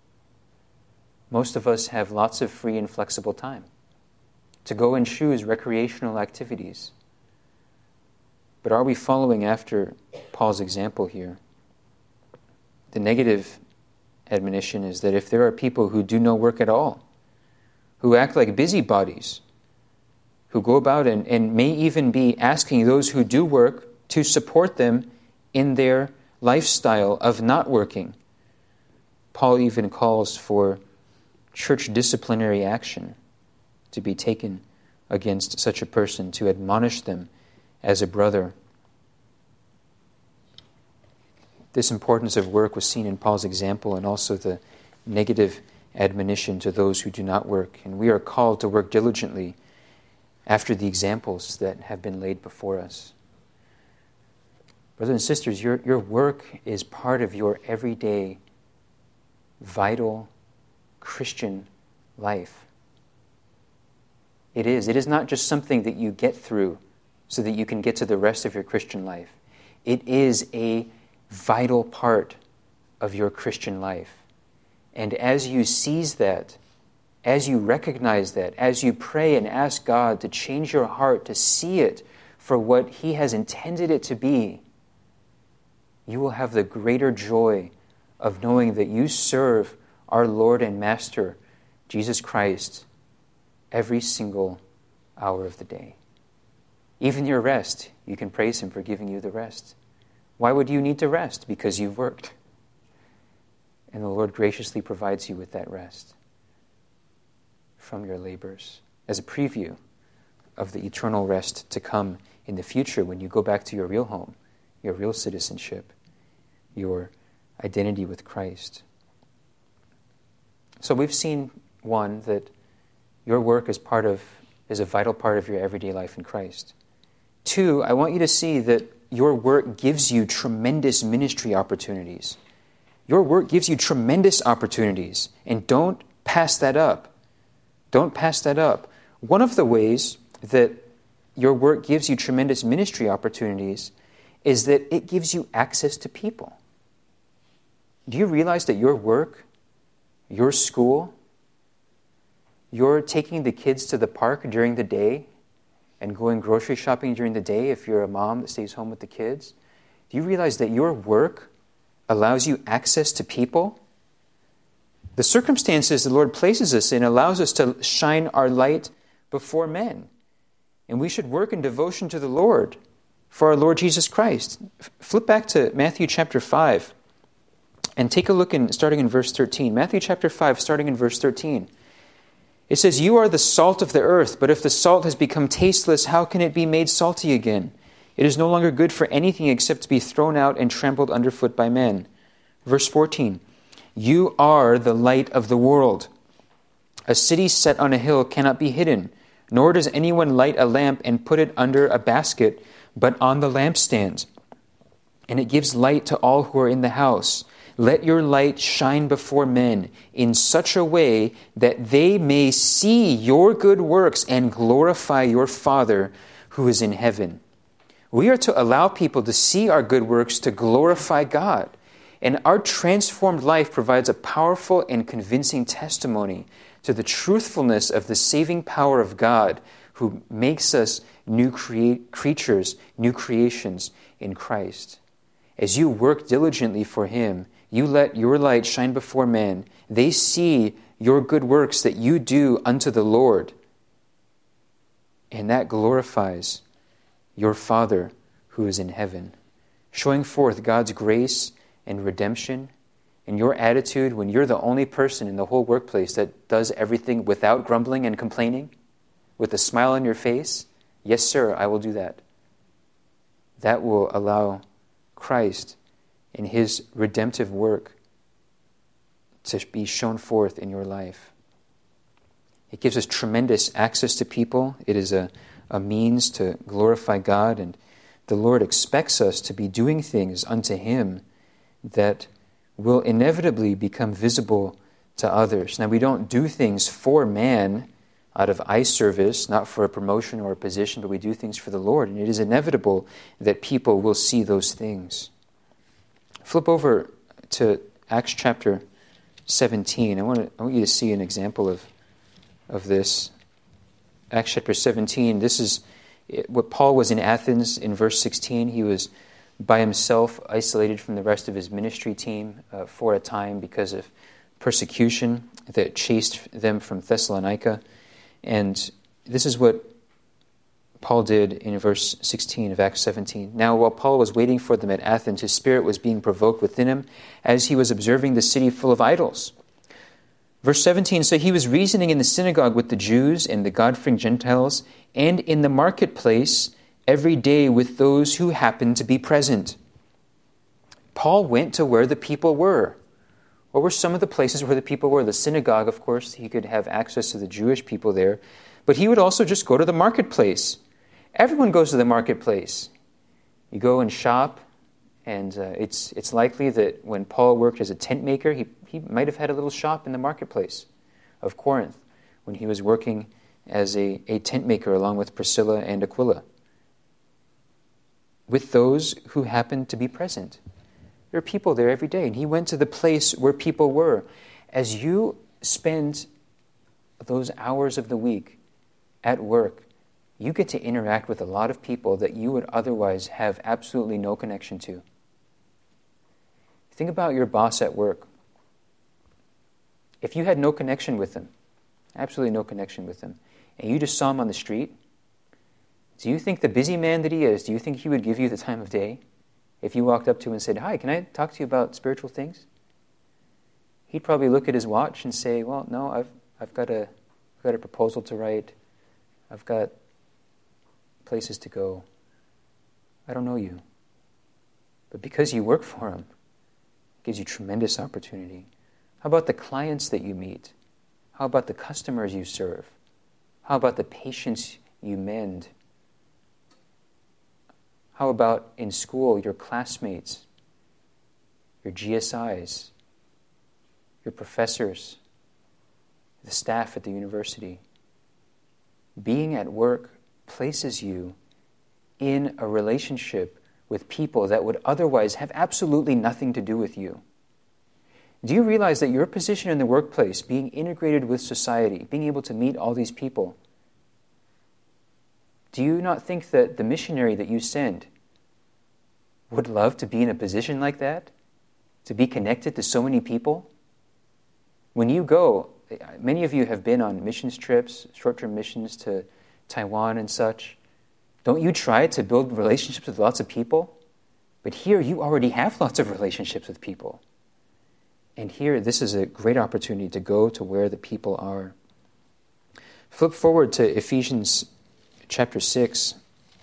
Most of us have lots of free and flexible time to go and choose recreational activities. But are we following after Paul's example here? The negative admonition is that if there are people who do no work at all, who act like busybodies, who go about and, and may even be asking those who do work to support them in their lifestyle of not working, Paul even calls for church disciplinary action to be taken against such a person, to admonish them as a brother. This importance of work was seen in Paul's example, and also the negative admonition to those who do not work. And we are called to work diligently after the examples that have been laid before us. Brothers and sisters, your, your work is part of your everyday, vital Christian life. It is. It is not just something that you get through so that you can get to the rest of your Christian life. It is a vital part of your Christian life. And as you seize that, as you recognize that, as you pray and ask God to change your heart to see it for what He has intended it to be, you will have the greater joy of knowing that you serve our Lord and Master, Jesus Christ, every single hour of the day. Even your rest, you can praise Him for giving you the rest. Why would you need to rest? Because you've worked. And the Lord graciously provides you with that rest from your labors as a preview of the eternal rest to come in the future when you go back to your real home, your real citizenship, your identity with Christ. So we've seen, one, that your work is part of is a vital part of your everyday life in Christ. Two, I want you to see that your work gives you tremendous ministry opportunities. Your work gives you tremendous opportunities, and don't pass that up. Don't pass that up. One of the ways that your work gives you tremendous ministry opportunities is that it gives you access to people. Do you realize that your work, your school, you're taking the kids to the park during the day and going grocery shopping during the day if you're a mom that stays home with the kids? Do you realize that your work allows you access to people? The circumstances the Lord places us in allows us to shine our light before men. And we should work in devotion to the Lord for our Lord Jesus Christ. F- flip back to Matthew chapter five and take a look in starting in verse thirteen. Matthew chapter five, starting in verse thirteen. It says, "You are the salt of the earth, but if the salt has become tasteless, how can it be made salty again? It is no longer good for anything except to be thrown out and trampled underfoot by men." Verse fourteen, "You are the light of the world. A city set on a hill cannot be hidden, nor does anyone light a lamp and put it under a basket, but on the lampstand. And it gives light to all who are in the house. Let your light shine before men in such a way that they may see your good works and glorify your Father who is in heaven." We are to allow people to see our good works to glorify God. And our transformed life provides a powerful and convincing testimony to the truthfulness of the saving power of God who makes us new crea- creatures, new creations in Christ. As you work diligently for Him, you let your light shine before men. They see your good works that you do unto the Lord. And that glorifies your Father who is in heaven, showing forth God's grace and redemption. And your attitude when you're the only person in the whole workplace that does everything without grumbling and complaining, with a smile on your face, "Yes, sir, I will do that." That will allow Christ in His redemptive work to be shown forth in your life. It gives us tremendous access to people. It is a, a means to glorify God, and the Lord expects us to be doing things unto Him that will inevitably become visible to others. Now, we don't do things for man out of eye service, not for a promotion or a position, but we do things for the Lord, and it is inevitable that people will see those things. Flip over to Acts chapter seventeen. I want, to, I want you to see an example of, of this. Acts chapter seventeen, this is what Paul was in Athens in verse sixteen. He was by himself, isolated from the rest of his ministry team uh, for a time because of persecution that chased them from Thessalonica. And this is what Paul did in verse sixteen of Acts seventeen. "Now, while Paul was waiting for them at Athens, his spirit was being provoked within him as he was observing the city full of idols." Verse seventeen, "So he was reasoning in the synagogue with the Jews and the God-fearing Gentiles, and in the marketplace every day with those who happened to be present." Paul went to where the people were. What were some of the places where the people were? The synagogue, of course, he could have access to the Jewish people there. But he would also just go to the marketplace. Everyone goes to the marketplace. You go and shop, and uh, it's it's likely that when Paul worked as a tent maker, he, he might have had a little shop in the marketplace of Corinth when he was working as a, a tent maker along with Priscilla and Aquila, with those who happened to be present. There are people there every day, and he went to the place where people were. As you spend those hours of the week at work, you get to interact with a lot of people that you would otherwise have absolutely no connection to. Think about your boss at work. If you had no connection with him, absolutely no connection with him, and you just saw him on the street, do you think the busy man that he is, do you think he would give you the time of day if you walked up to him and said, "Hi, can I talk to you about spiritual things?" He'd probably look at his watch and say, "Well, no, I've I've got a I've got a proposal to write. I've got places to go. I don't know you." But because you work for him, it gives you tremendous opportunity. How about the clients that you meet? How about the customers you serve? How about the patients you mend? How about in school, your classmates, your G S Is, your professors, the staff at the university? Being at work places you in a relationship with people that would otherwise have absolutely nothing to do with you. Do you realize that your position in the workplace, being integrated with society, being able to meet all these people, do you not think that the missionary that you send would love to be in a position like that? To be connected to so many people? When you go, many of you have been on missions trips, short-term missions to Taiwan and such. Don't you try to build relationships with lots of people? But here you already have lots of relationships with people. And here, this is a great opportunity to go to where the people are. Flip forward to Ephesians chapter six.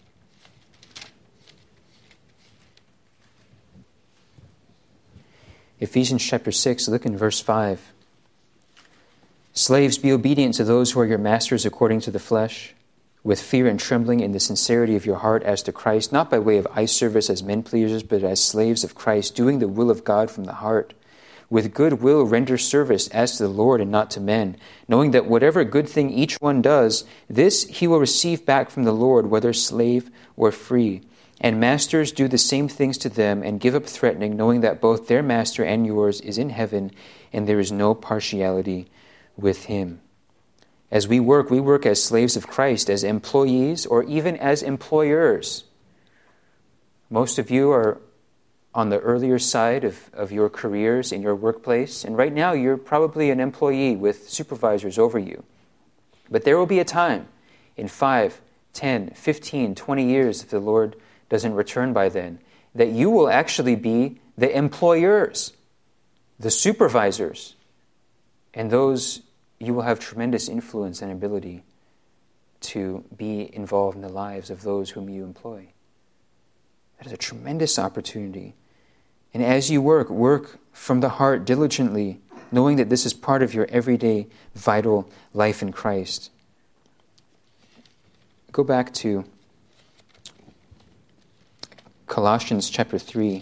Ephesians chapter six, look in verse five. "Slaves, be obedient to those who are your masters according to the flesh, with fear and trembling in the sincerity of your heart as to Christ, not by way of eye service as men pleasers, but as slaves of Christ, doing the will of God from the heart. With good will render service as to the Lord and not to men, knowing that whatever good thing each one does, this he will receive back from the Lord, whether slave or free. And masters, do the same things to them, and give up threatening, knowing that both their master and yours is in heaven, and there is no partiality with him." As we work, we work as slaves of Christ, as employees, or even as employers. Most of you are on the earlier side of, of your careers in your workplace, and right now you're probably an employee with supervisors over you. But there will be a time in five, ten, fifteen, twenty years, if the Lord doesn't return by then, that you will actually be the employers, the supervisors, and those you will have tremendous influence and ability to be involved in the lives of those whom you employ. That is a tremendous opportunity. And as you work, work from the heart diligently, knowing that this is part of your everyday vital life in Christ. Go back to Colossians chapter three.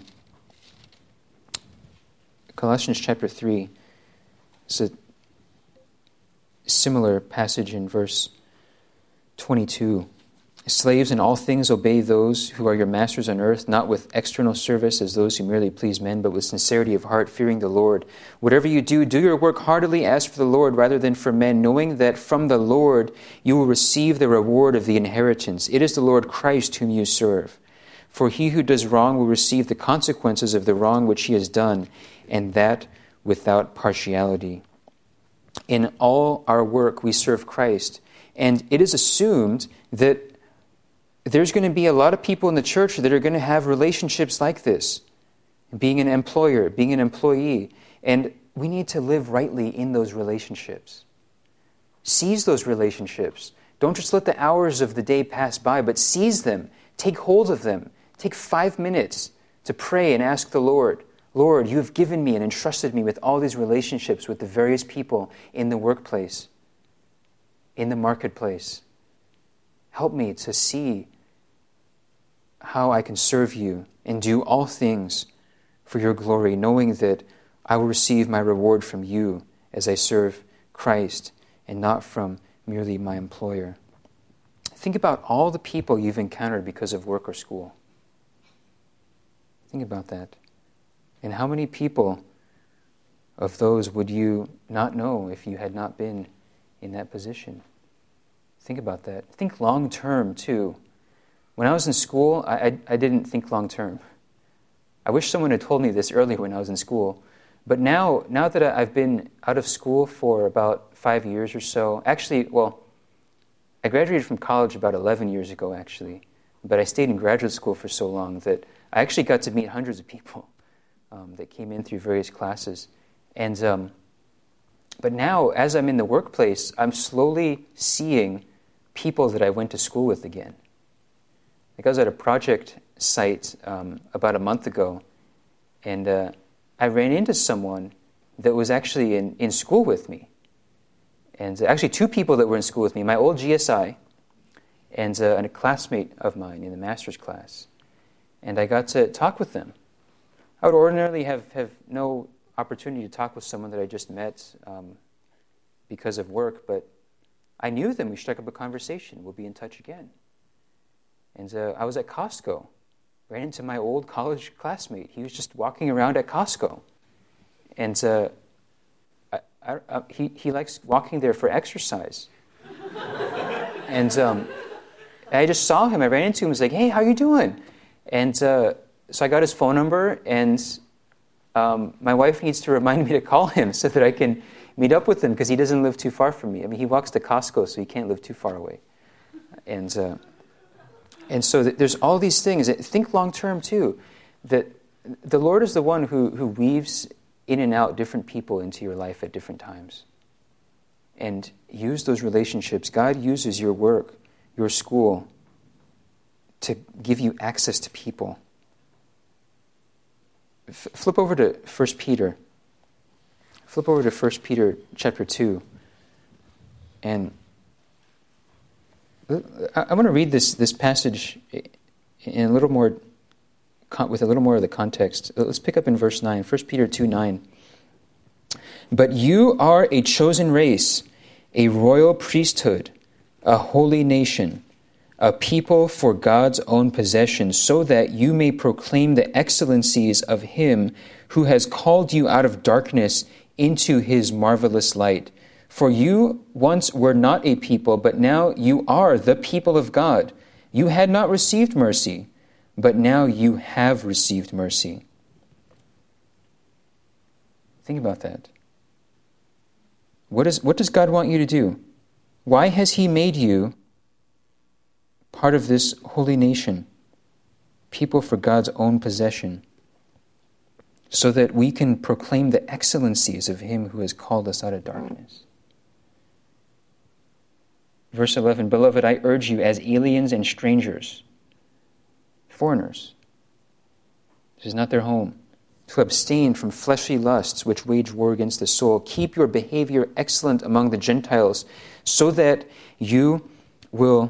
Colossians chapter three. It's a similar passage in verse twenty-two. "Slaves, in all things obey those who are your masters on earth, not with external service as those who merely please men, but with sincerity of heart, fearing the Lord. Whatever you do, do your work heartily as for the Lord rather than for men, knowing that from the Lord you will receive the reward of the inheritance. It is the Lord Christ whom you serve. For he who does wrong will receive the consequences of the wrong which he has done, and that without partiality." In all our work, we serve Christ, and it is assumed that there's going to be a lot of people in the church that are going to have relationships like this, being an employer, being an employee, and we need to live rightly in those relationships. Seize those relationships. Don't just let the hours of the day pass by, but seize them. Take hold of them. Take five minutes to pray and ask the Lord, "Lord, you have given me and entrusted me with all these relationships with the various people in the workplace, in the marketplace. Help me to see how I can serve you and do all things for your glory, knowing that I will receive my reward from you as I serve Christ and not from merely my employer." Think about all the people you've encountered because of work or school. Think about that. And how many people of those would you not know if you had not been in that position? Think about that. Think long term too. When I was in school, I, I, I didn't think long term. I wish someone had told me this earlier when I was in school. But now, now that I've been out of school for about five years or so, actually, well, I graduated from college about eleven years ago, actually. But I stayed in graduate school for so long that I actually got to meet hundreds of people um, that came in through various classes. And um, but now, as I'm in the workplace, I'm slowly seeing people that I went to school with again. Like I was at a project site um, about a month ago, and uh, I ran into someone that was actually in, in school with me. And uh, actually two people that were in school with me, my old G S I and, uh, and a classmate of mine in the master's class. And I got to talk with them. I would ordinarily have, have no opportunity to talk with someone that I just met um, because of work, but I knew them. We struck up a conversation. We'll be in touch again. And uh, I was at Costco. Ran into my old college classmate. He was just walking around at Costco. And uh, I, I, I, he, he likes walking there for exercise. and um, I just saw him. I ran into him. I was like, hey, how you doing? And uh, so I got his phone number, and um, my wife needs to remind me to call him so that I can meet up with him, because he doesn't live too far from me. I mean, he walks to Costco, so he can't live too far away. And uh, and so th- there's all these things. Think long-term, too, that the Lord is the one who, who weaves in and out different people into your life at different times. And use those relationships. God uses your work, your school, to give you access to people. F- flip over to First Peter. Flip over to First Peter chapter two. And I, I want to read this, this passage in a little more, with a little more of the context. Let's pick up in verse nine. First Peter two nine. But you are a chosen race, a royal priesthood, a holy nation, a people for God's own possession, so that you may proclaim the excellencies of Him who has called you out of darkness into His marvelous light. For you once were not a people, but now you are the people of God. You had not received mercy, but now you have received mercy. Think about that. What is, what does God want you to do? Why has He made you part of this holy nation, people for God's own possession, so that we can proclaim the excellencies of Him who has called us out of darkness? Verse eleven, Beloved, I urge you as aliens and strangers, foreigners, this is not their home, to abstain from fleshly lusts which wage war against the soul. Keep your behavior excellent among the Gentiles, so that you will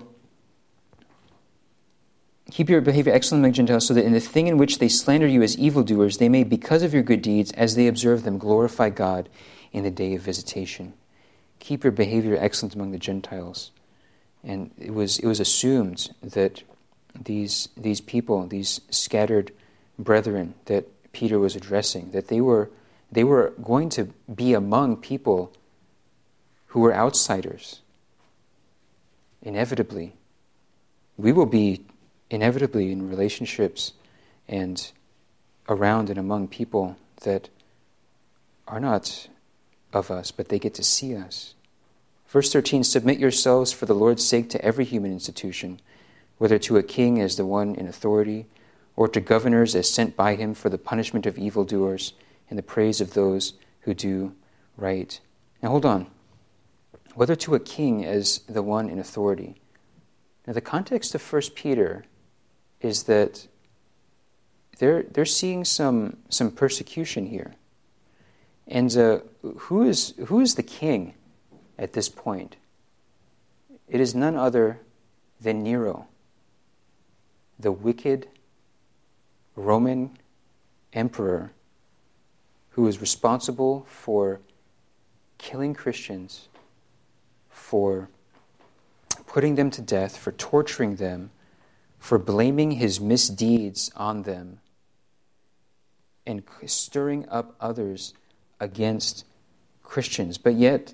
keep your behavior excellent among Gentiles, so that in the thing in which they slander you as evildoers, they may, because of your good deeds, as they observe them, glorify God in the day of visitation. Keep your behavior excellent among the Gentiles. And it was it was assumed that these these people, these scattered brethren that Peter was addressing, that they were they were going to be among people who were outsiders. Inevitably, we will be inevitably in relationships and around and among people that are not of us, but they get to see us. Verse thirteen, Submit yourselves for the Lord's sake to every human institution, whether to a king as the one in authority, or to governors as sent by him for the punishment of evildoers and the praise of those who do right. Now hold on. Whether to a king as the one in authority. Now the context of First Peter is that they're they're seeing some some persecution here. And uh, who is who is the king at this point? It is none other than Nero, the wicked Roman emperor who is responsible for killing Christians, for putting them to death, for torturing them, for blaming his misdeeds on them, and stirring up others against Christians. But yet,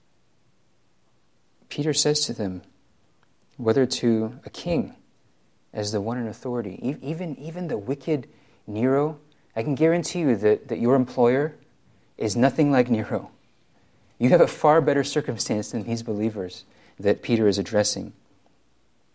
Peter says to them, whether to a king as the one in authority, even, even the wicked Nero, I can guarantee you that, that your employer is nothing like Nero. You have a far better circumstance than these believers that Peter is addressing.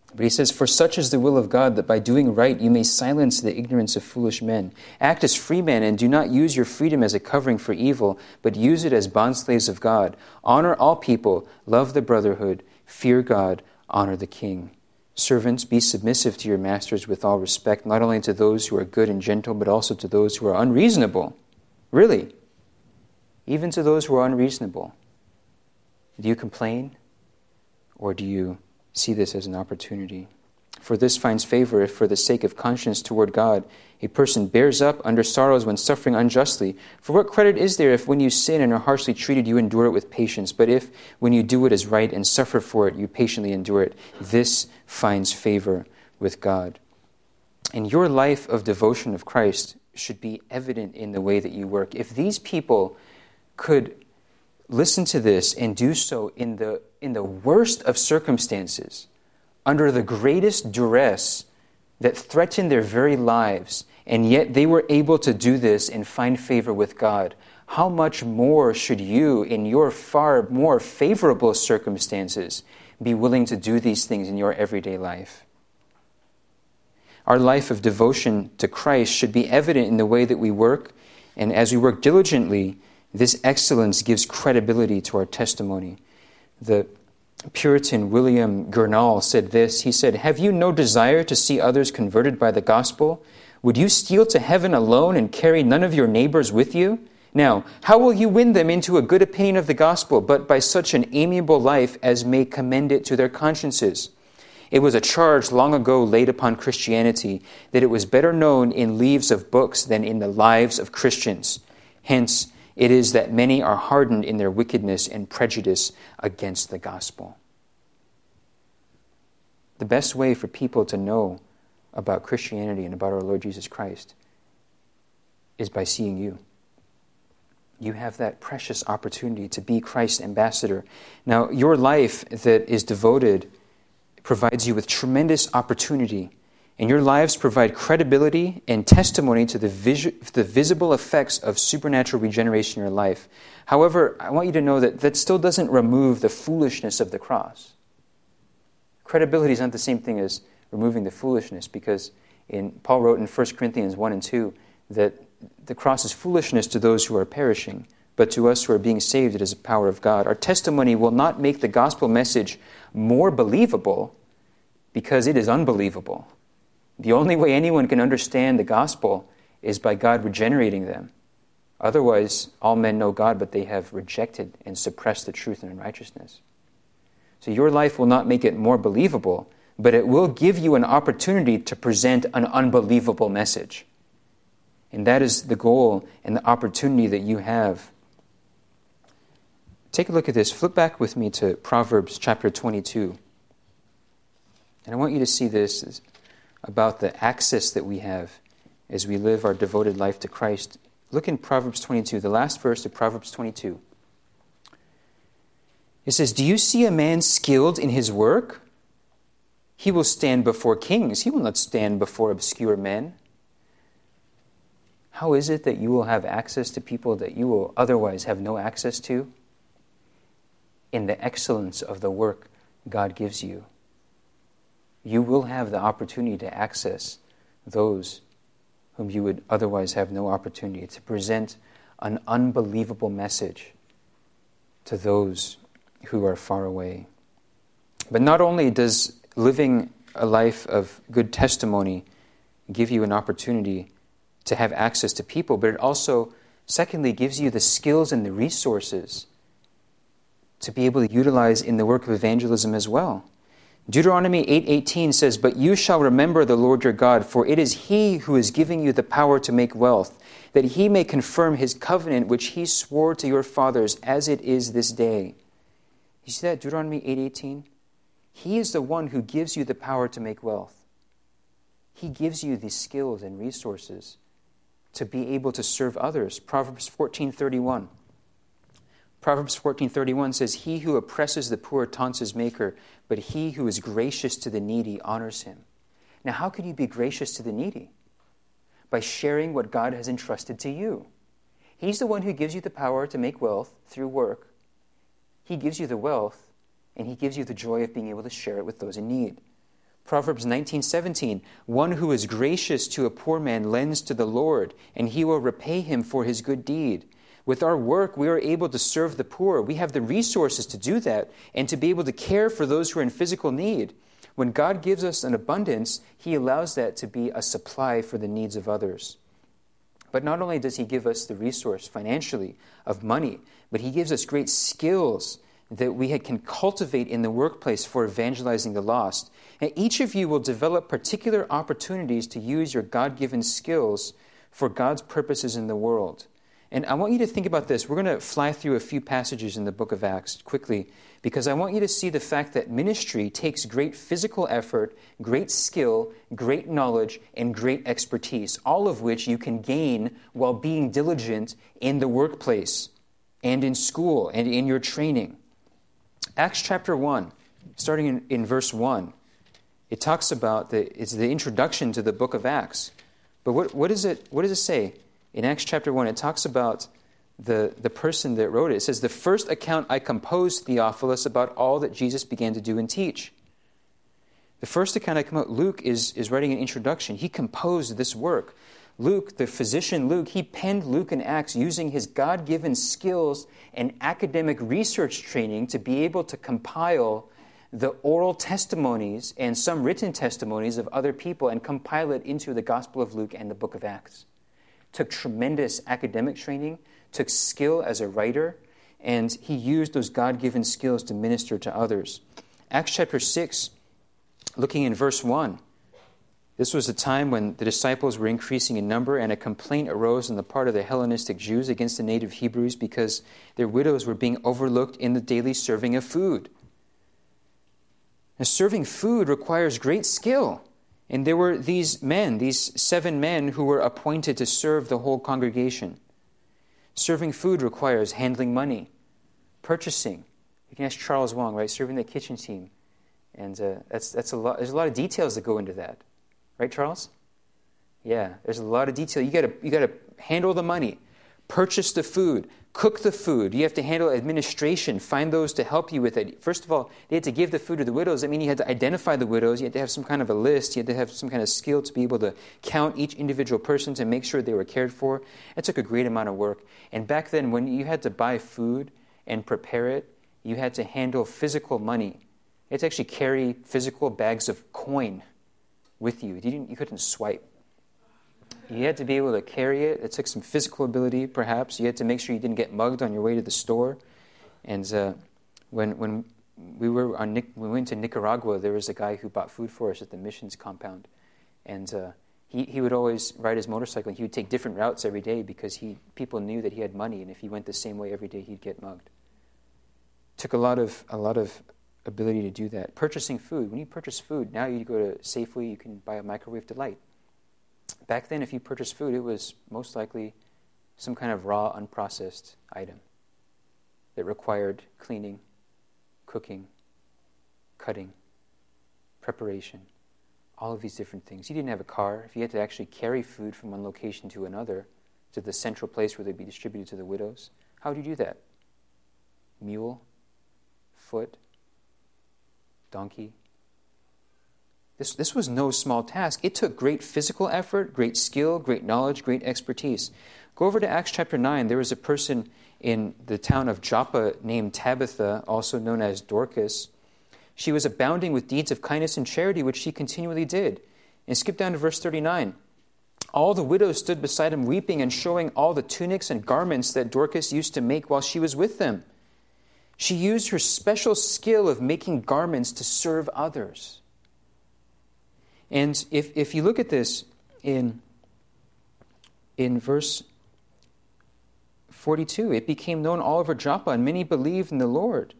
But he says, "For such is the will of God, that by doing right you may silence the ignorance of foolish men. Act as free men, and do not use your freedom as a covering for evil, but use it as bondslaves of God. Honor all people, love the brotherhood, fear God, honor the king. Servants, be submissive to your masters with all respect, not only to those who are good and gentle, but also to those who are unreasonable." Really? Even to those who are unreasonable. Do you complain? Or do you see this as an opportunity? For this finds favor if, for the sake of conscience toward God, a person bears up under sorrows when suffering unjustly. For what credit is there if, when you sin and are harshly treated, you endure it with patience? But if, when you do what is right and suffer for it, you patiently endure it, this finds favor with God. And your life of devotion of Christ should be evident in the way that you work. If these people could listen to this and do so in the in the worst of circumstances, under the greatest duress that threatened their very lives, and yet they were able to do this and find favor with God, how much more should you, in your far more favorable circumstances, be willing to do these things in your everyday life? Our life of devotion to Christ should be evident in the way that we work, and as we work diligently, this excellence gives credibility to our testimony. The Puritan William Gurnall said this. He said, "Have you no desire to see others converted by the gospel? Would you steal to heaven alone and carry none of your neighbors with you? Now, how will you win them into a good opinion of the gospel, but by such an amiable life as may commend it to their consciences? It was a charge long ago laid upon Christianity that it was better known in leaves of books than in the lives of Christians. Hence, it is that many are hardened in their wickedness and prejudice against the gospel." The best way for people to know about Christianity and about our Lord Jesus Christ is by seeing you. You have that precious opportunity to be Christ's ambassador. Now, your life that is devoted provides you with tremendous opportunity, and your lives provide credibility and testimony to the, vis- the visible effects of supernatural regeneration in your life. However, I want you to know that that still doesn't remove the foolishness of the cross. Credibility is not the same thing as removing the foolishness, because in Paul wrote in First Corinthians one and two that the cross is foolishness to those who are perishing, but to us who are being saved, it is the power of God. Our testimony will not make the gospel message more believable, because it is unbelievable. The only way anyone can understand the gospel is by God regenerating them. Otherwise, all men know God, but they have rejected and suppressed the truth and unrighteousness. So your life will not make it more believable, but it will give you an opportunity to present an unbelievable message. And that is the goal and the opportunity that you have. Take a look at this. Flip back with me to Proverbs chapter twenty-two. And I want you to see this about the access that we have as we live our devoted life to Christ. Look in Proverbs twenty-two, the last verse of Proverbs twenty-two. It says, "Do you see a man skilled in his work? He will stand before kings. He will not stand before obscure men." How is it that you will have access to people that you will otherwise have no access to? In the excellence of the work God gives you. You will have the opportunity to access those whom you would otherwise have no opportunity, to present an unbelievable message to those who are far away. But not only does living a life of good testimony give you an opportunity to have access to people, but it also, secondly, gives you the skills and the resources to be able to utilize in the work of evangelism as well. Deuteronomy eight eighteen says, "But you shall remember the Lord your God, for it is He who is giving you the power to make wealth, that He may confirm His covenant which He swore to your fathers, as it is this day." You see that, Deuteronomy eight eighteen? He is the one who gives you the power to make wealth. He gives you the skills and resources to be able to serve others. Proverbs fourteen thirty-one. Proverbs fourteen thirty-one says, "He who oppresses the poor taunts his maker, but he who is gracious to the needy honors him." Now, how can you be gracious to the needy? By sharing what God has entrusted to you. He's the one who gives you the power to make wealth through work. He gives you the wealth, and He gives you the joy of being able to share it with those in need. Proverbs nineteen seventeen, one who is gracious to a poor man lends to the Lord, and he will repay him for his good deed. With our work, we are able to serve the poor. We have the resources to do that and to be able to care for those who are in physical need. When God gives us an abundance, he allows that to be a supply for the needs of others. But not only does he give us the resource financially of money, but he gives us great skills that we can cultivate in the workplace for evangelizing the lost. And each of you will develop particular opportunities to use your God-given skills for God's purposes in the world. And I want you to think about this. We're going to fly through a few passages in the book of Acts quickly, because I want you to see the fact that ministry takes great physical effort, great skill, great knowledge, and great expertise, all of which you can gain while being diligent in the workplace and in school and in your training. Acts chapter one, starting in, in verse one, it talks about, the, it's the introduction to the book of Acts. But what, what, is it, what does it say? In Acts chapter one, it talks about the, the person that wrote it. It says, the first account I composed, Theophilus, about all that Jesus began to do and teach. The first account I composed, Luke is, is writing an introduction. He composed this work. Luke, the physician Luke, he penned Luke and Acts using his God-given skills and academic research training to be able to compile the oral testimonies and some written testimonies of other people and compile it into the Gospel of Luke and the book of Acts. Took tremendous academic training, took skill as a writer, and he used those God-given skills to minister to others. Acts chapter six, looking in verse one, this was a time when the disciples were increasing in number, and a complaint arose on the part of the Hellenistic Jews against the native Hebrews because their widows were being overlooked in the daily serving of food. Now, serving food requires great skill. And there were these men, these seven men who were appointed to serve the whole congregation. Serving food requires handling money, purchasing. You can ask Charles Wong, right? Serving the kitchen team. And uh, that's that's a lot. There's a lot of details that go into that. Right, Charles? Yeah, there's a lot of detail. You gotta you gotta handle the money, purchase the food, cook the food. You have to handle administration, find those to help you with it. First of all, they had to give the food to the widows. I mean, you had to identify the widows. You had to have some kind of a list. You had to have some kind of skill to be able to count each individual person to make sure they were cared for. It took a great amount of work. And back then, when you had to buy food and prepare it, you had to handle physical money. You had to actually carry physical bags of coin with you. You didn't, you couldn't swipe. You had to be able to carry it. It took some physical ability, perhaps. You had to make sure you didn't get mugged on your way to the store. And uh, when when we were on Nic- we went to Nicaragua, there was a guy who bought food for us at the missions compound, and uh, he he would always ride his motorcycle. He would take different routes every day because he people knew that he had money, and if he went the same way every day, he'd get mugged. Took a lot of a lot of ability to do that. Purchasing food. When you purchase food, now you go to Safeway, you can buy a microwave delight. Back then, if you purchased food, it was most likely some kind of raw, unprocessed item that required cleaning, cooking, cutting, preparation, all of these different things. You didn't have a car. If you had to actually carry food from one location to another, to the central place where they'd be distributed to the widows, how would you do that? Mule, foot, donkey. This, this was no small task. It took great physical effort, great skill, great knowledge, great expertise. Go over to Acts chapter nine. There was a person in the town of Joppa named Tabitha, also known as Dorcas. She was abounding with deeds of kindness and charity, which she continually did. And skip down to verse thirty-nine. All the widows stood beside him weeping and showing all the tunics and garments that Dorcas used to make while she was with them. She used her special skill of making garments to serve others. And if if you look at this in, in verse forty-two, it became known all over Joppa, and many believed in the Lord.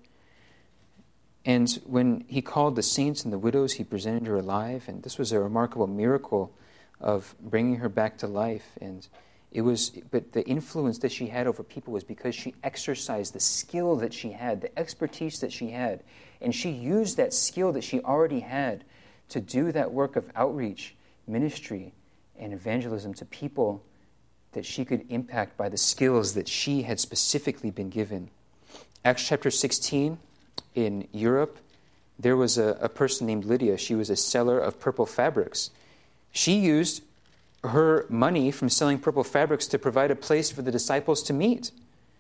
And when he called the saints and the widows, he presented her alive. And this was a remarkable miracle of bringing her back to life. And it was, but the influence that she had over people was because she exercised the skill that she had, the expertise that she had. And she used that skill that she already had to do that work of outreach, ministry, and evangelism to people that she could impact by the skills that she had specifically been given. Acts chapter sixteen, in Europe, there was a, a person named Lydia. She was a seller of purple fabrics. She used her money from selling purple fabrics to provide a place for the disciples to meet.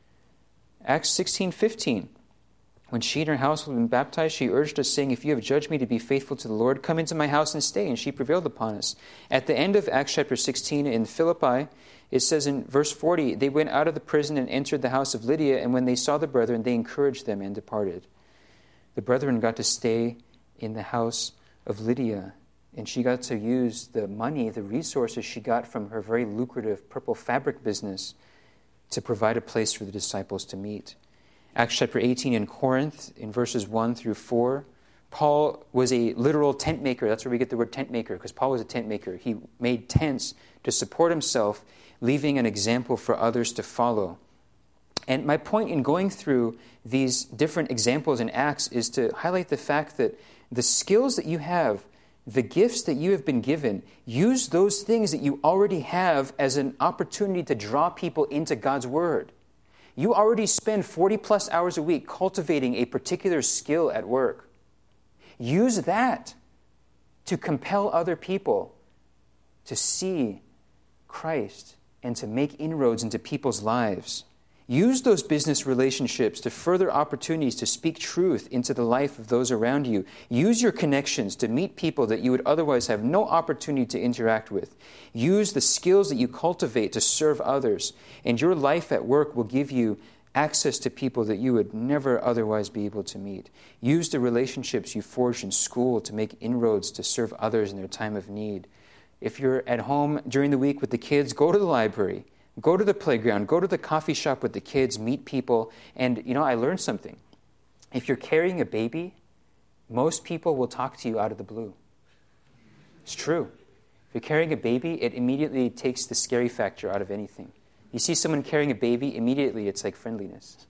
Acts sixteen fifteen. When she and her household had been baptized, she urged us, saying, if you have judged me to be faithful to the Lord, come into my house and stay. And she prevailed upon us. At the end of Acts chapter sixteen in Philippi, it says in verse forty, they went out of the prison and entered the house of Lydia, and when they saw the brethren, they encouraged them and departed. The brethren got to stay in the house of Lydia, and she got to use the money, the resources she got from her very lucrative purple fabric business to provide a place for the disciples to meet. Acts chapter eighteen in Corinth, in verses one through four, Paul was a literal tent maker. That's where we get the word tent maker, because Paul was a tent maker. He made tents to support himself, leaving an example for others to follow. And my point in going through these different examples in Acts is to highlight the fact that the skills that you have, the gifts that you have been given, use those things that you already have as an opportunity to draw people into God's Word. You already spend forty plus hours a week cultivating a particular skill at work. Use that to compel other people to see Christ and to make inroads into people's lives. Use those business relationships to further opportunities to speak truth into the life of those around you. Use your connections to meet people that you would otherwise have no opportunity to interact with. Use the skills that you cultivate to serve others, and your life at work will give you access to people that you would never otherwise be able to meet. Use the relationships you forged in school to make inroads to serve others in their time of need. If you're at home during the week with the kids, go to the library. Go to the playground, go to the coffee shop with the kids, meet people. And, you know, I learned something. If you're carrying a baby, most people will talk to you out of the blue. It's true. If you're carrying a baby, it immediately takes the scary factor out of anything. You see someone carrying a baby, immediately it's like friendliness.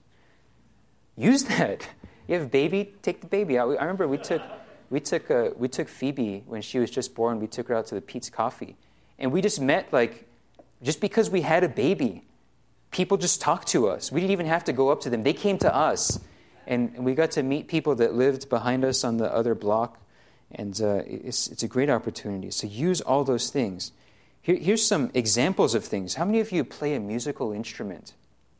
Use that. You have a baby, take the baby out. I remember we took we took uh, we took Phoebe when she was just born. We took her out to the Pete's Coffee. And we just met like, just because we had a baby, people just talked to us. We didn't even have to go up to them. They came to us. And, and we got to meet people that lived behind us on the other block. And uh, it's, it's a great opportunity. So use all those things. Here, here's some examples of things. How many of you play a musical instrument?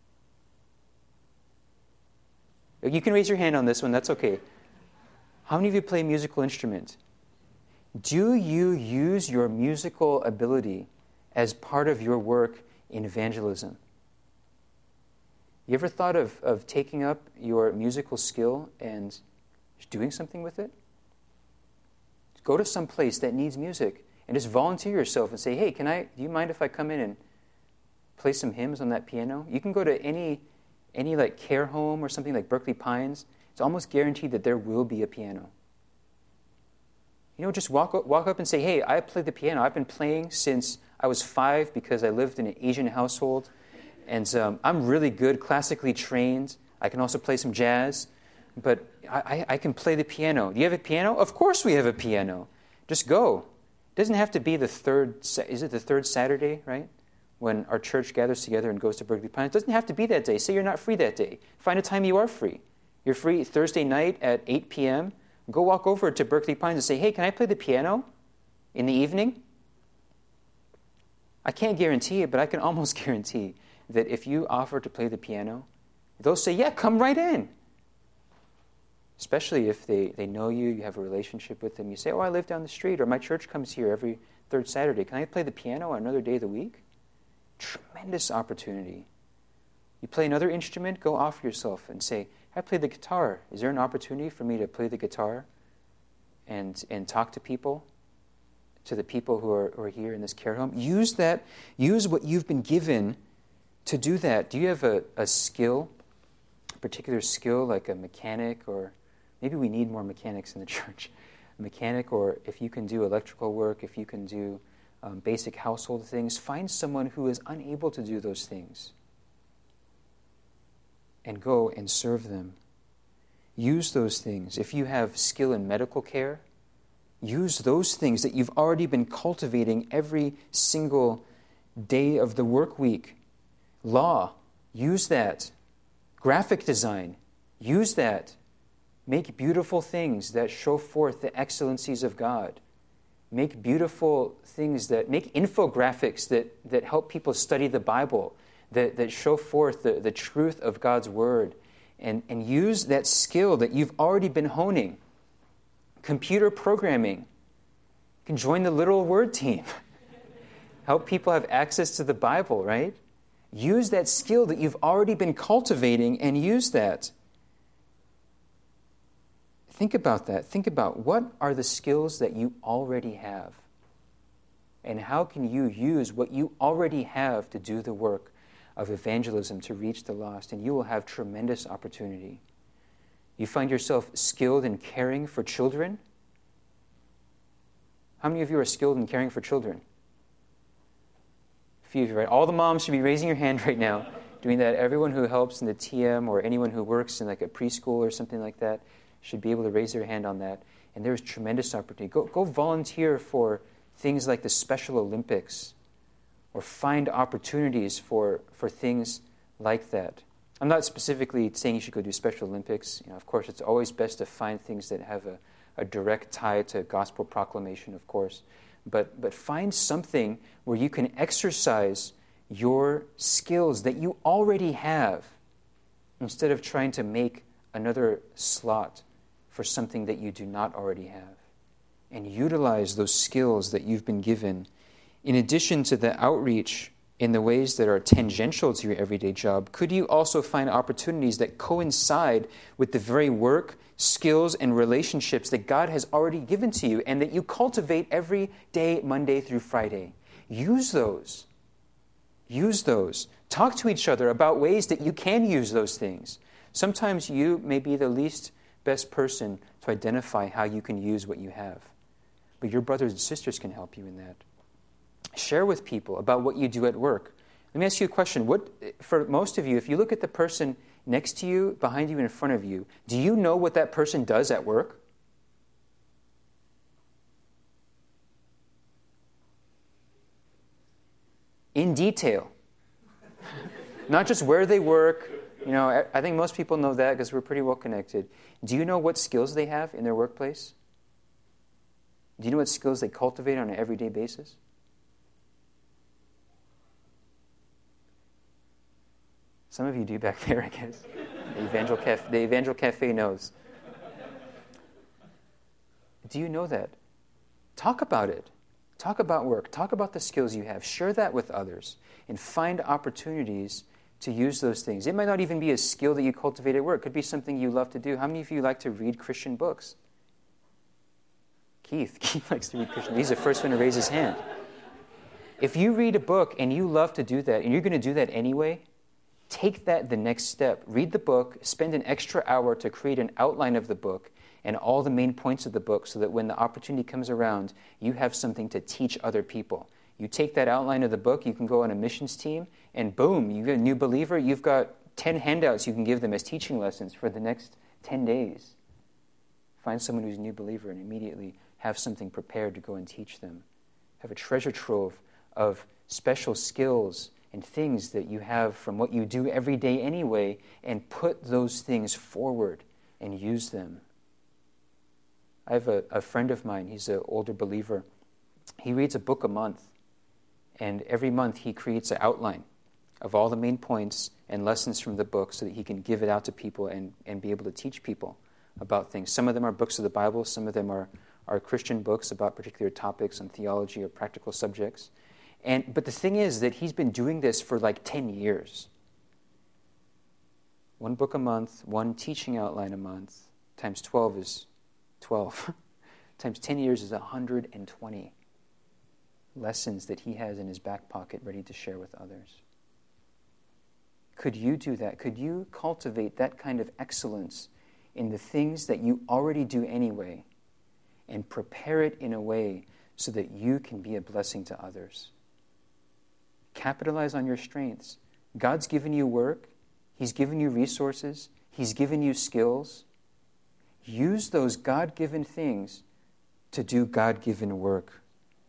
You can raise your hand on this one. That's okay. How many of you play a musical instrument? Do you use your musical ability as part of your work in evangelism? You ever thought of, of taking up your musical skill and doing something with it? Go to some place that needs music and just volunteer yourself and say, hey, can I, do you mind if I come in and play some hymns on that piano? You can go to any, any like care home or something like Berkeley Pines. It's almost guaranteed that there will be a piano. You know, just walk up, walk up and say, hey, I play the piano. I've been playing since I was five because I lived in an Asian household. And um, I'm really good, classically trained. I can also play some jazz. But I, I, I can play the piano. Do you have a piano? Of course we have a piano. Just go. It doesn't have to be the third, is it the third Saturday, right? When our church gathers together and goes to Berkeley Pines. It doesn't have to be that day. Say you're not free that day. Find a time you are free. You're free Thursday night at eight p.m. Go walk over to Berkeley Pines and say, hey, can I play the piano in the evening? I can't guarantee it, but I can almost guarantee that if you offer to play the piano, they'll say, yeah, come right in. Especially if they, they know you, you have a relationship with them. You say, oh, I live down the street, or my church comes here every third Saturday. Can I play the piano on another day of the week? Tremendous opportunity. You play another instrument, go offer yourself and say, I play the guitar. Is there an opportunity for me to play the guitar and and talk to people, to the people who are, who are here in this care home? Use that. Use what you've been given to do that. Do you have a, a skill, a particular skill, like a mechanic, or maybe we need more mechanics in the church. A mechanic, or if you can do electrical work, if you can do um, basic household things, find someone who is unable to do those things and go and serve them. Use those things. If you have skill in medical care, use those things that you've already been cultivating every single day of the work week. Law, use that. Graphic design, use that. Make beautiful things that show forth the excellencies of God. Make beautiful things that, make infographics that, that help people study the Bible, that, that show forth the, the truth of God's Word, and, and use that skill that you've already been honing. Computer programming. You can join the Little Word team. Help people have access to the Bible, right? Use that skill that you've already been cultivating and use that. Think about that. Think about what are the skills that you already have? And how can you use what you already have to do the work of evangelism to reach the lost? And you will have tremendous opportunity. You find yourself skilled in caring for children? How many of you are skilled in caring for children? A few of you, right? All the moms should be raising your hand right now, doing that. Everyone who helps in the T M or anyone who works in like a preschool or something like that should be able to raise their hand on that. And there's tremendous opportunity. Go, go volunteer for things like the Special Olympics, or find opportunities for, for things like that. I'm not specifically saying you should go do Special Olympics. You know, of course, it's always best to find things that have a, a direct tie to gospel proclamation, of course. But, but find something where you can exercise your skills that you already have instead of trying to make another slot for something that you do not already have. And utilize those skills that you've been given in addition to the outreach in the ways that are tangential to your everyday job. Could you also find opportunities that coincide with the very work, skills, and relationships that God has already given to you and that you cultivate every day, Monday through Friday? Use those. Use those. Talk to each other about ways that you can use those things. Sometimes you may be the least best person to identify how you can use what you have. But your brothers and sisters can help you in that. Share with people about what you do at work. Let me ask you a question. What, for most of you, if you look at the person next to you, behind you, and in front of you, do you know what that person does at work? In detail. Not just where they work. You know, I think most people know that because we're pretty well connected. Do you know what skills they have in their workplace? Do you know what skills they cultivate on an everyday basis? Some of you do back there, I guess. The Evangel Cafe, the Evangel Cafe knows. Do you know that? Talk about it. Talk about work. Talk about the skills you have. Share that with others. And find opportunities to use those things. It might not even be a skill that you cultivate at work. It could be something you love to do. How many of you like to read Christian books? Keith. Keith likes to read Christian books. He's the first one to raise his hand. If you read a book and you love to do that, and you're going to do that anyway, take that the next step. Read the book, spend an extra hour to create an outline of the book and all the main points of the book so that when the opportunity comes around, you have something to teach other people. You take that outline of the book, you can go on a missions team, and boom, you get a new believer, you've got ten handouts you can give them as teaching lessons for the next ten days. Find someone who's a new believer and immediately have something prepared to go and teach them. Have a treasure trove of special skills and things that you have from what you do every day anyway, and put those things forward and use them. I have a, a friend of mine, he's an older believer. He reads a book a month, and every month he creates an outline of all the main points and lessons from the book so that he can give it out to people and, and be able to teach people about things. Some of them are books of the Bible, some of them are, are Christian books about particular topics on theology or practical subjects. And but the thing is that he's been doing this for like ten years. One book a month, one teaching outline a month, times twelve is twelve. Times ten years is one hundred twenty lessons that he has in his back pocket ready to share with others. Could you do that? Could you cultivate that kind of excellence in the things that you already do anyway and prepare it in a way so that you can be a blessing to others? Capitalize on your strengths. God's given you work. He's given you resources. He's given you skills. Use those God-given things to do God-given work.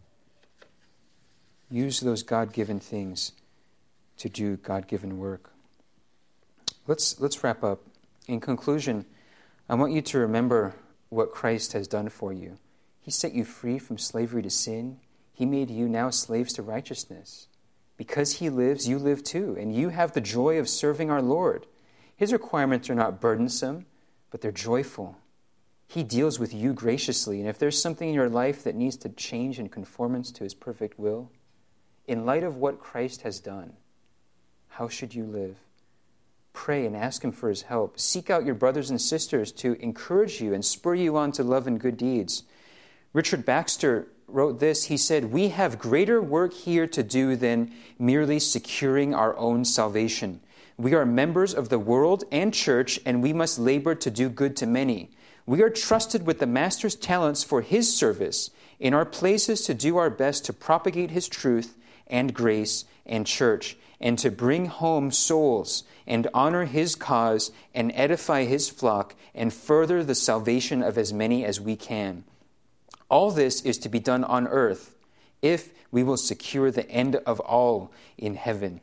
Use those God-given things to do God-given work. Let's let's wrap up. In conclusion, I want you to remember what Christ has done for you. He set you free from slavery to sin. He made you now slaves to righteousness. Because he lives, you live too, and you have the joy of serving our Lord. His requirements are not burdensome, but they're joyful. He deals with you graciously, and if there's something in your life that needs to change in conformance to his perfect will, in light of what Christ has done, how should you live? Pray and ask him for his help. Seek out your brothers and sisters to encourage you and spur you on to love and good deeds. Richard Baxter wrote this. He said, "We have greater work here to do than merely securing our own salvation. We are members of the world and church, and we must labor to do good to many. We are trusted with the Master's talents for his service in our places to do our best to propagate his truth and grace and church, and to bring home souls and honor his cause and edify his flock and further the salvation of as many as we can. All this is to be done on earth if we will secure the end of all in heaven."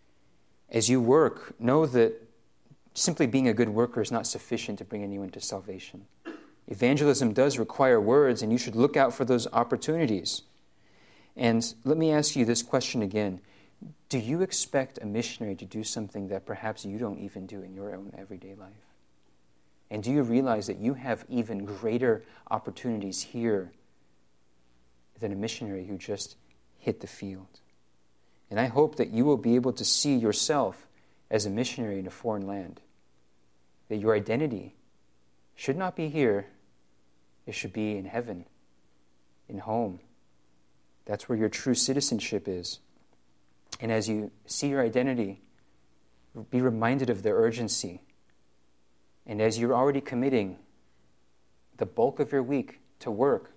As you work, know that simply being a good worker is not sufficient to bring anyone to salvation. Evangelism does require words, and you should look out for those opportunities. And let me ask you this question again. Do you expect a missionary to do something that perhaps you don't even do in your own everyday life? And do you realize that you have even greater opportunities here than a missionary who just hit the field? And I hope that you will be able to see yourself as a missionary in a foreign land. That your identity should not be here. It should be in heaven, in home. That's where your true citizenship is. And as you see your identity, be reminded of the urgency. And as you're already committing the bulk of your week to work,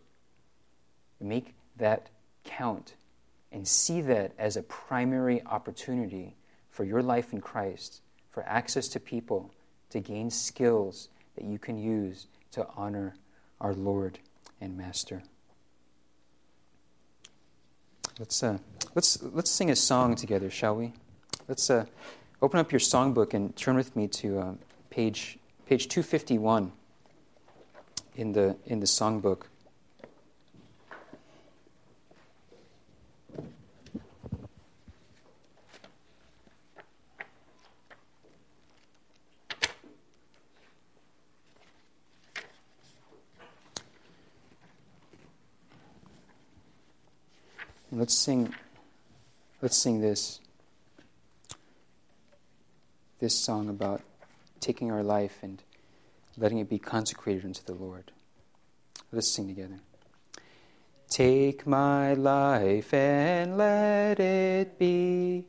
make that count and see that as a primary opportunity for your life in Christ, for access to people, to gain skills that you can use to honor our Lord and Master. Let's uh, let's let's sing a song together, shall we? Let's uh, open up your songbook and turn with me to uh, page page two fifty-one in the in the songbook. Let's sing. Let's sing this. This song about taking our life and letting it be consecrated unto the Lord. Let's sing together. Take my life and let it be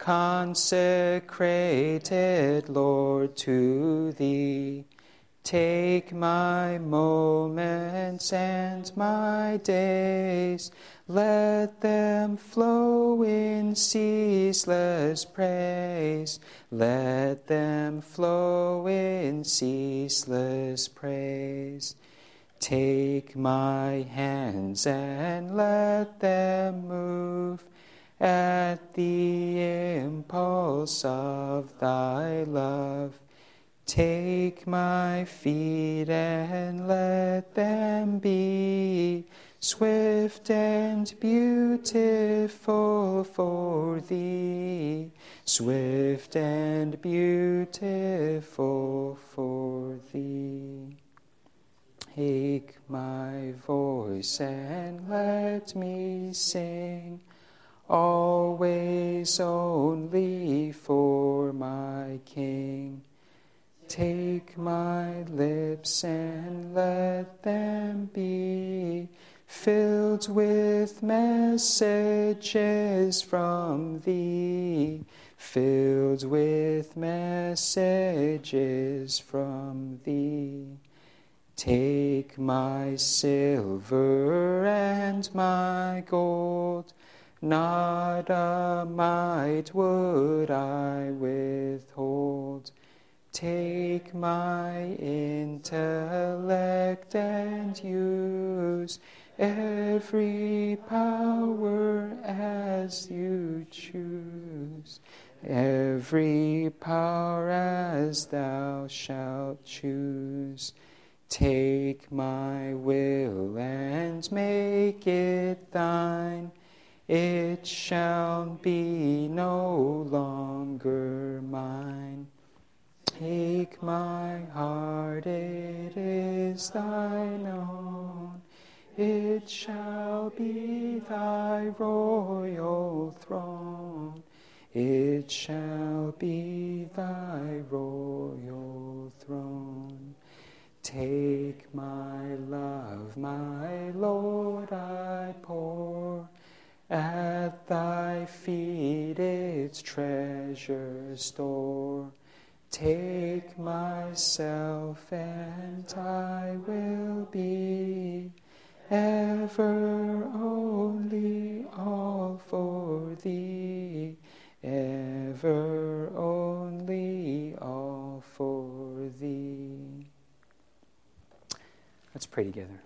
consecrated, Lord, to Thee. Take my moments and my days, let them flow in ceaseless praise. Let them flow in ceaseless praise. Take my hands and let them move at the impulse of Thy love. Take my feet and let them be swift and beautiful for Thee, swift and beautiful for Thee. Take my voice and let me sing, always only for my King. Take my lips and let them be filled with messages from Thee, filled with messages from Thee. Take my silver and my gold, not a mite would I withhold. Take my intellect and use every power as You choose. every power as thou shalt choose. Take my will and make it thine. It shall be no longer mine. Take my heart, it is thine own. It shall be thy royal throne. It shall be thy royal throne. Take my love, my Lord, I pour at thy feet its treasure store. Take myself and I will be ever only all for thee, ever only all for thee. Let's pray together.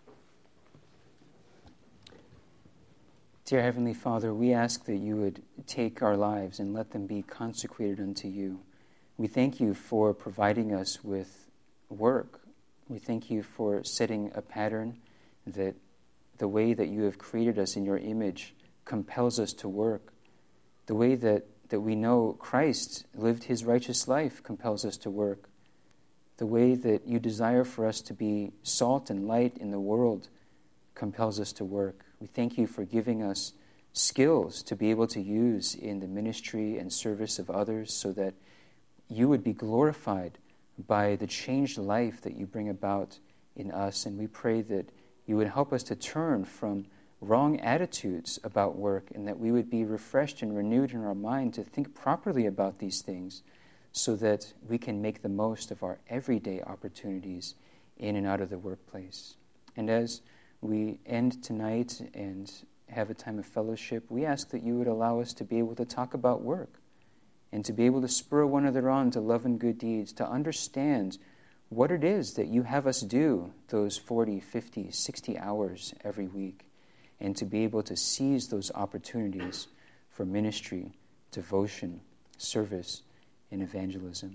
Dear Heavenly Father, we ask that you would take our lives and let them be consecrated unto you. We thank you for providing us with work. We thank you for setting a pattern that the way that you have created us in your image compels us to work. The way that, that we know Christ lived his righteous life compels us to work. The way that you desire for us to be salt and light in the world compels us to work. We thank you for giving us skills to be able to use in the ministry and service of others so that you would be glorified by the changed life that you bring about in us. And we pray that you would help us to turn from wrong attitudes about work and that we would be refreshed and renewed in our mind to think properly about these things so that we can make the most of our everyday opportunities in and out of the workplace. And as we end tonight and have a time of fellowship, we ask that you would allow us to be able to talk about work and to be able to spur one another on to love and good deeds, to understand what it is that you have us do those forty, fifty, sixty hours every week, and to be able to seize those opportunities for ministry, devotion, service, and evangelism.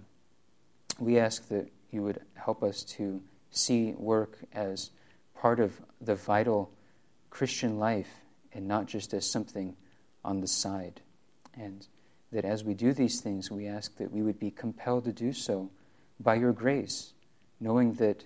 We ask that you would help us to see work as part of the vital Christian life and not just as something on the side. And that as we do these things, we ask that we would be compelled to do so by your grace, knowing that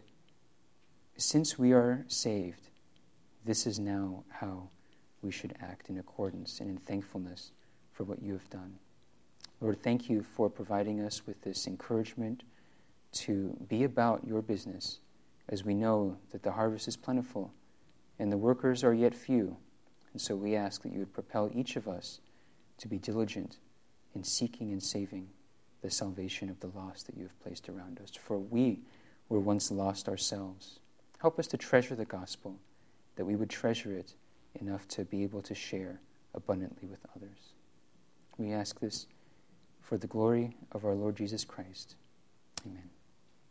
since we are saved, this is now how we should act in accordance and in thankfulness for what you have done. Lord, thank you for providing us with this encouragement to be about your business, as we know that the harvest is plentiful and the workers are yet few. And so we ask that you would propel each of us to be diligent in seeking and saving the salvation of the lost that you have placed around us. For we were once lost ourselves. Help us to treasure the gospel, that we would treasure it enough to be able to share abundantly with others. We ask this for the glory of our Lord Jesus Christ. Amen.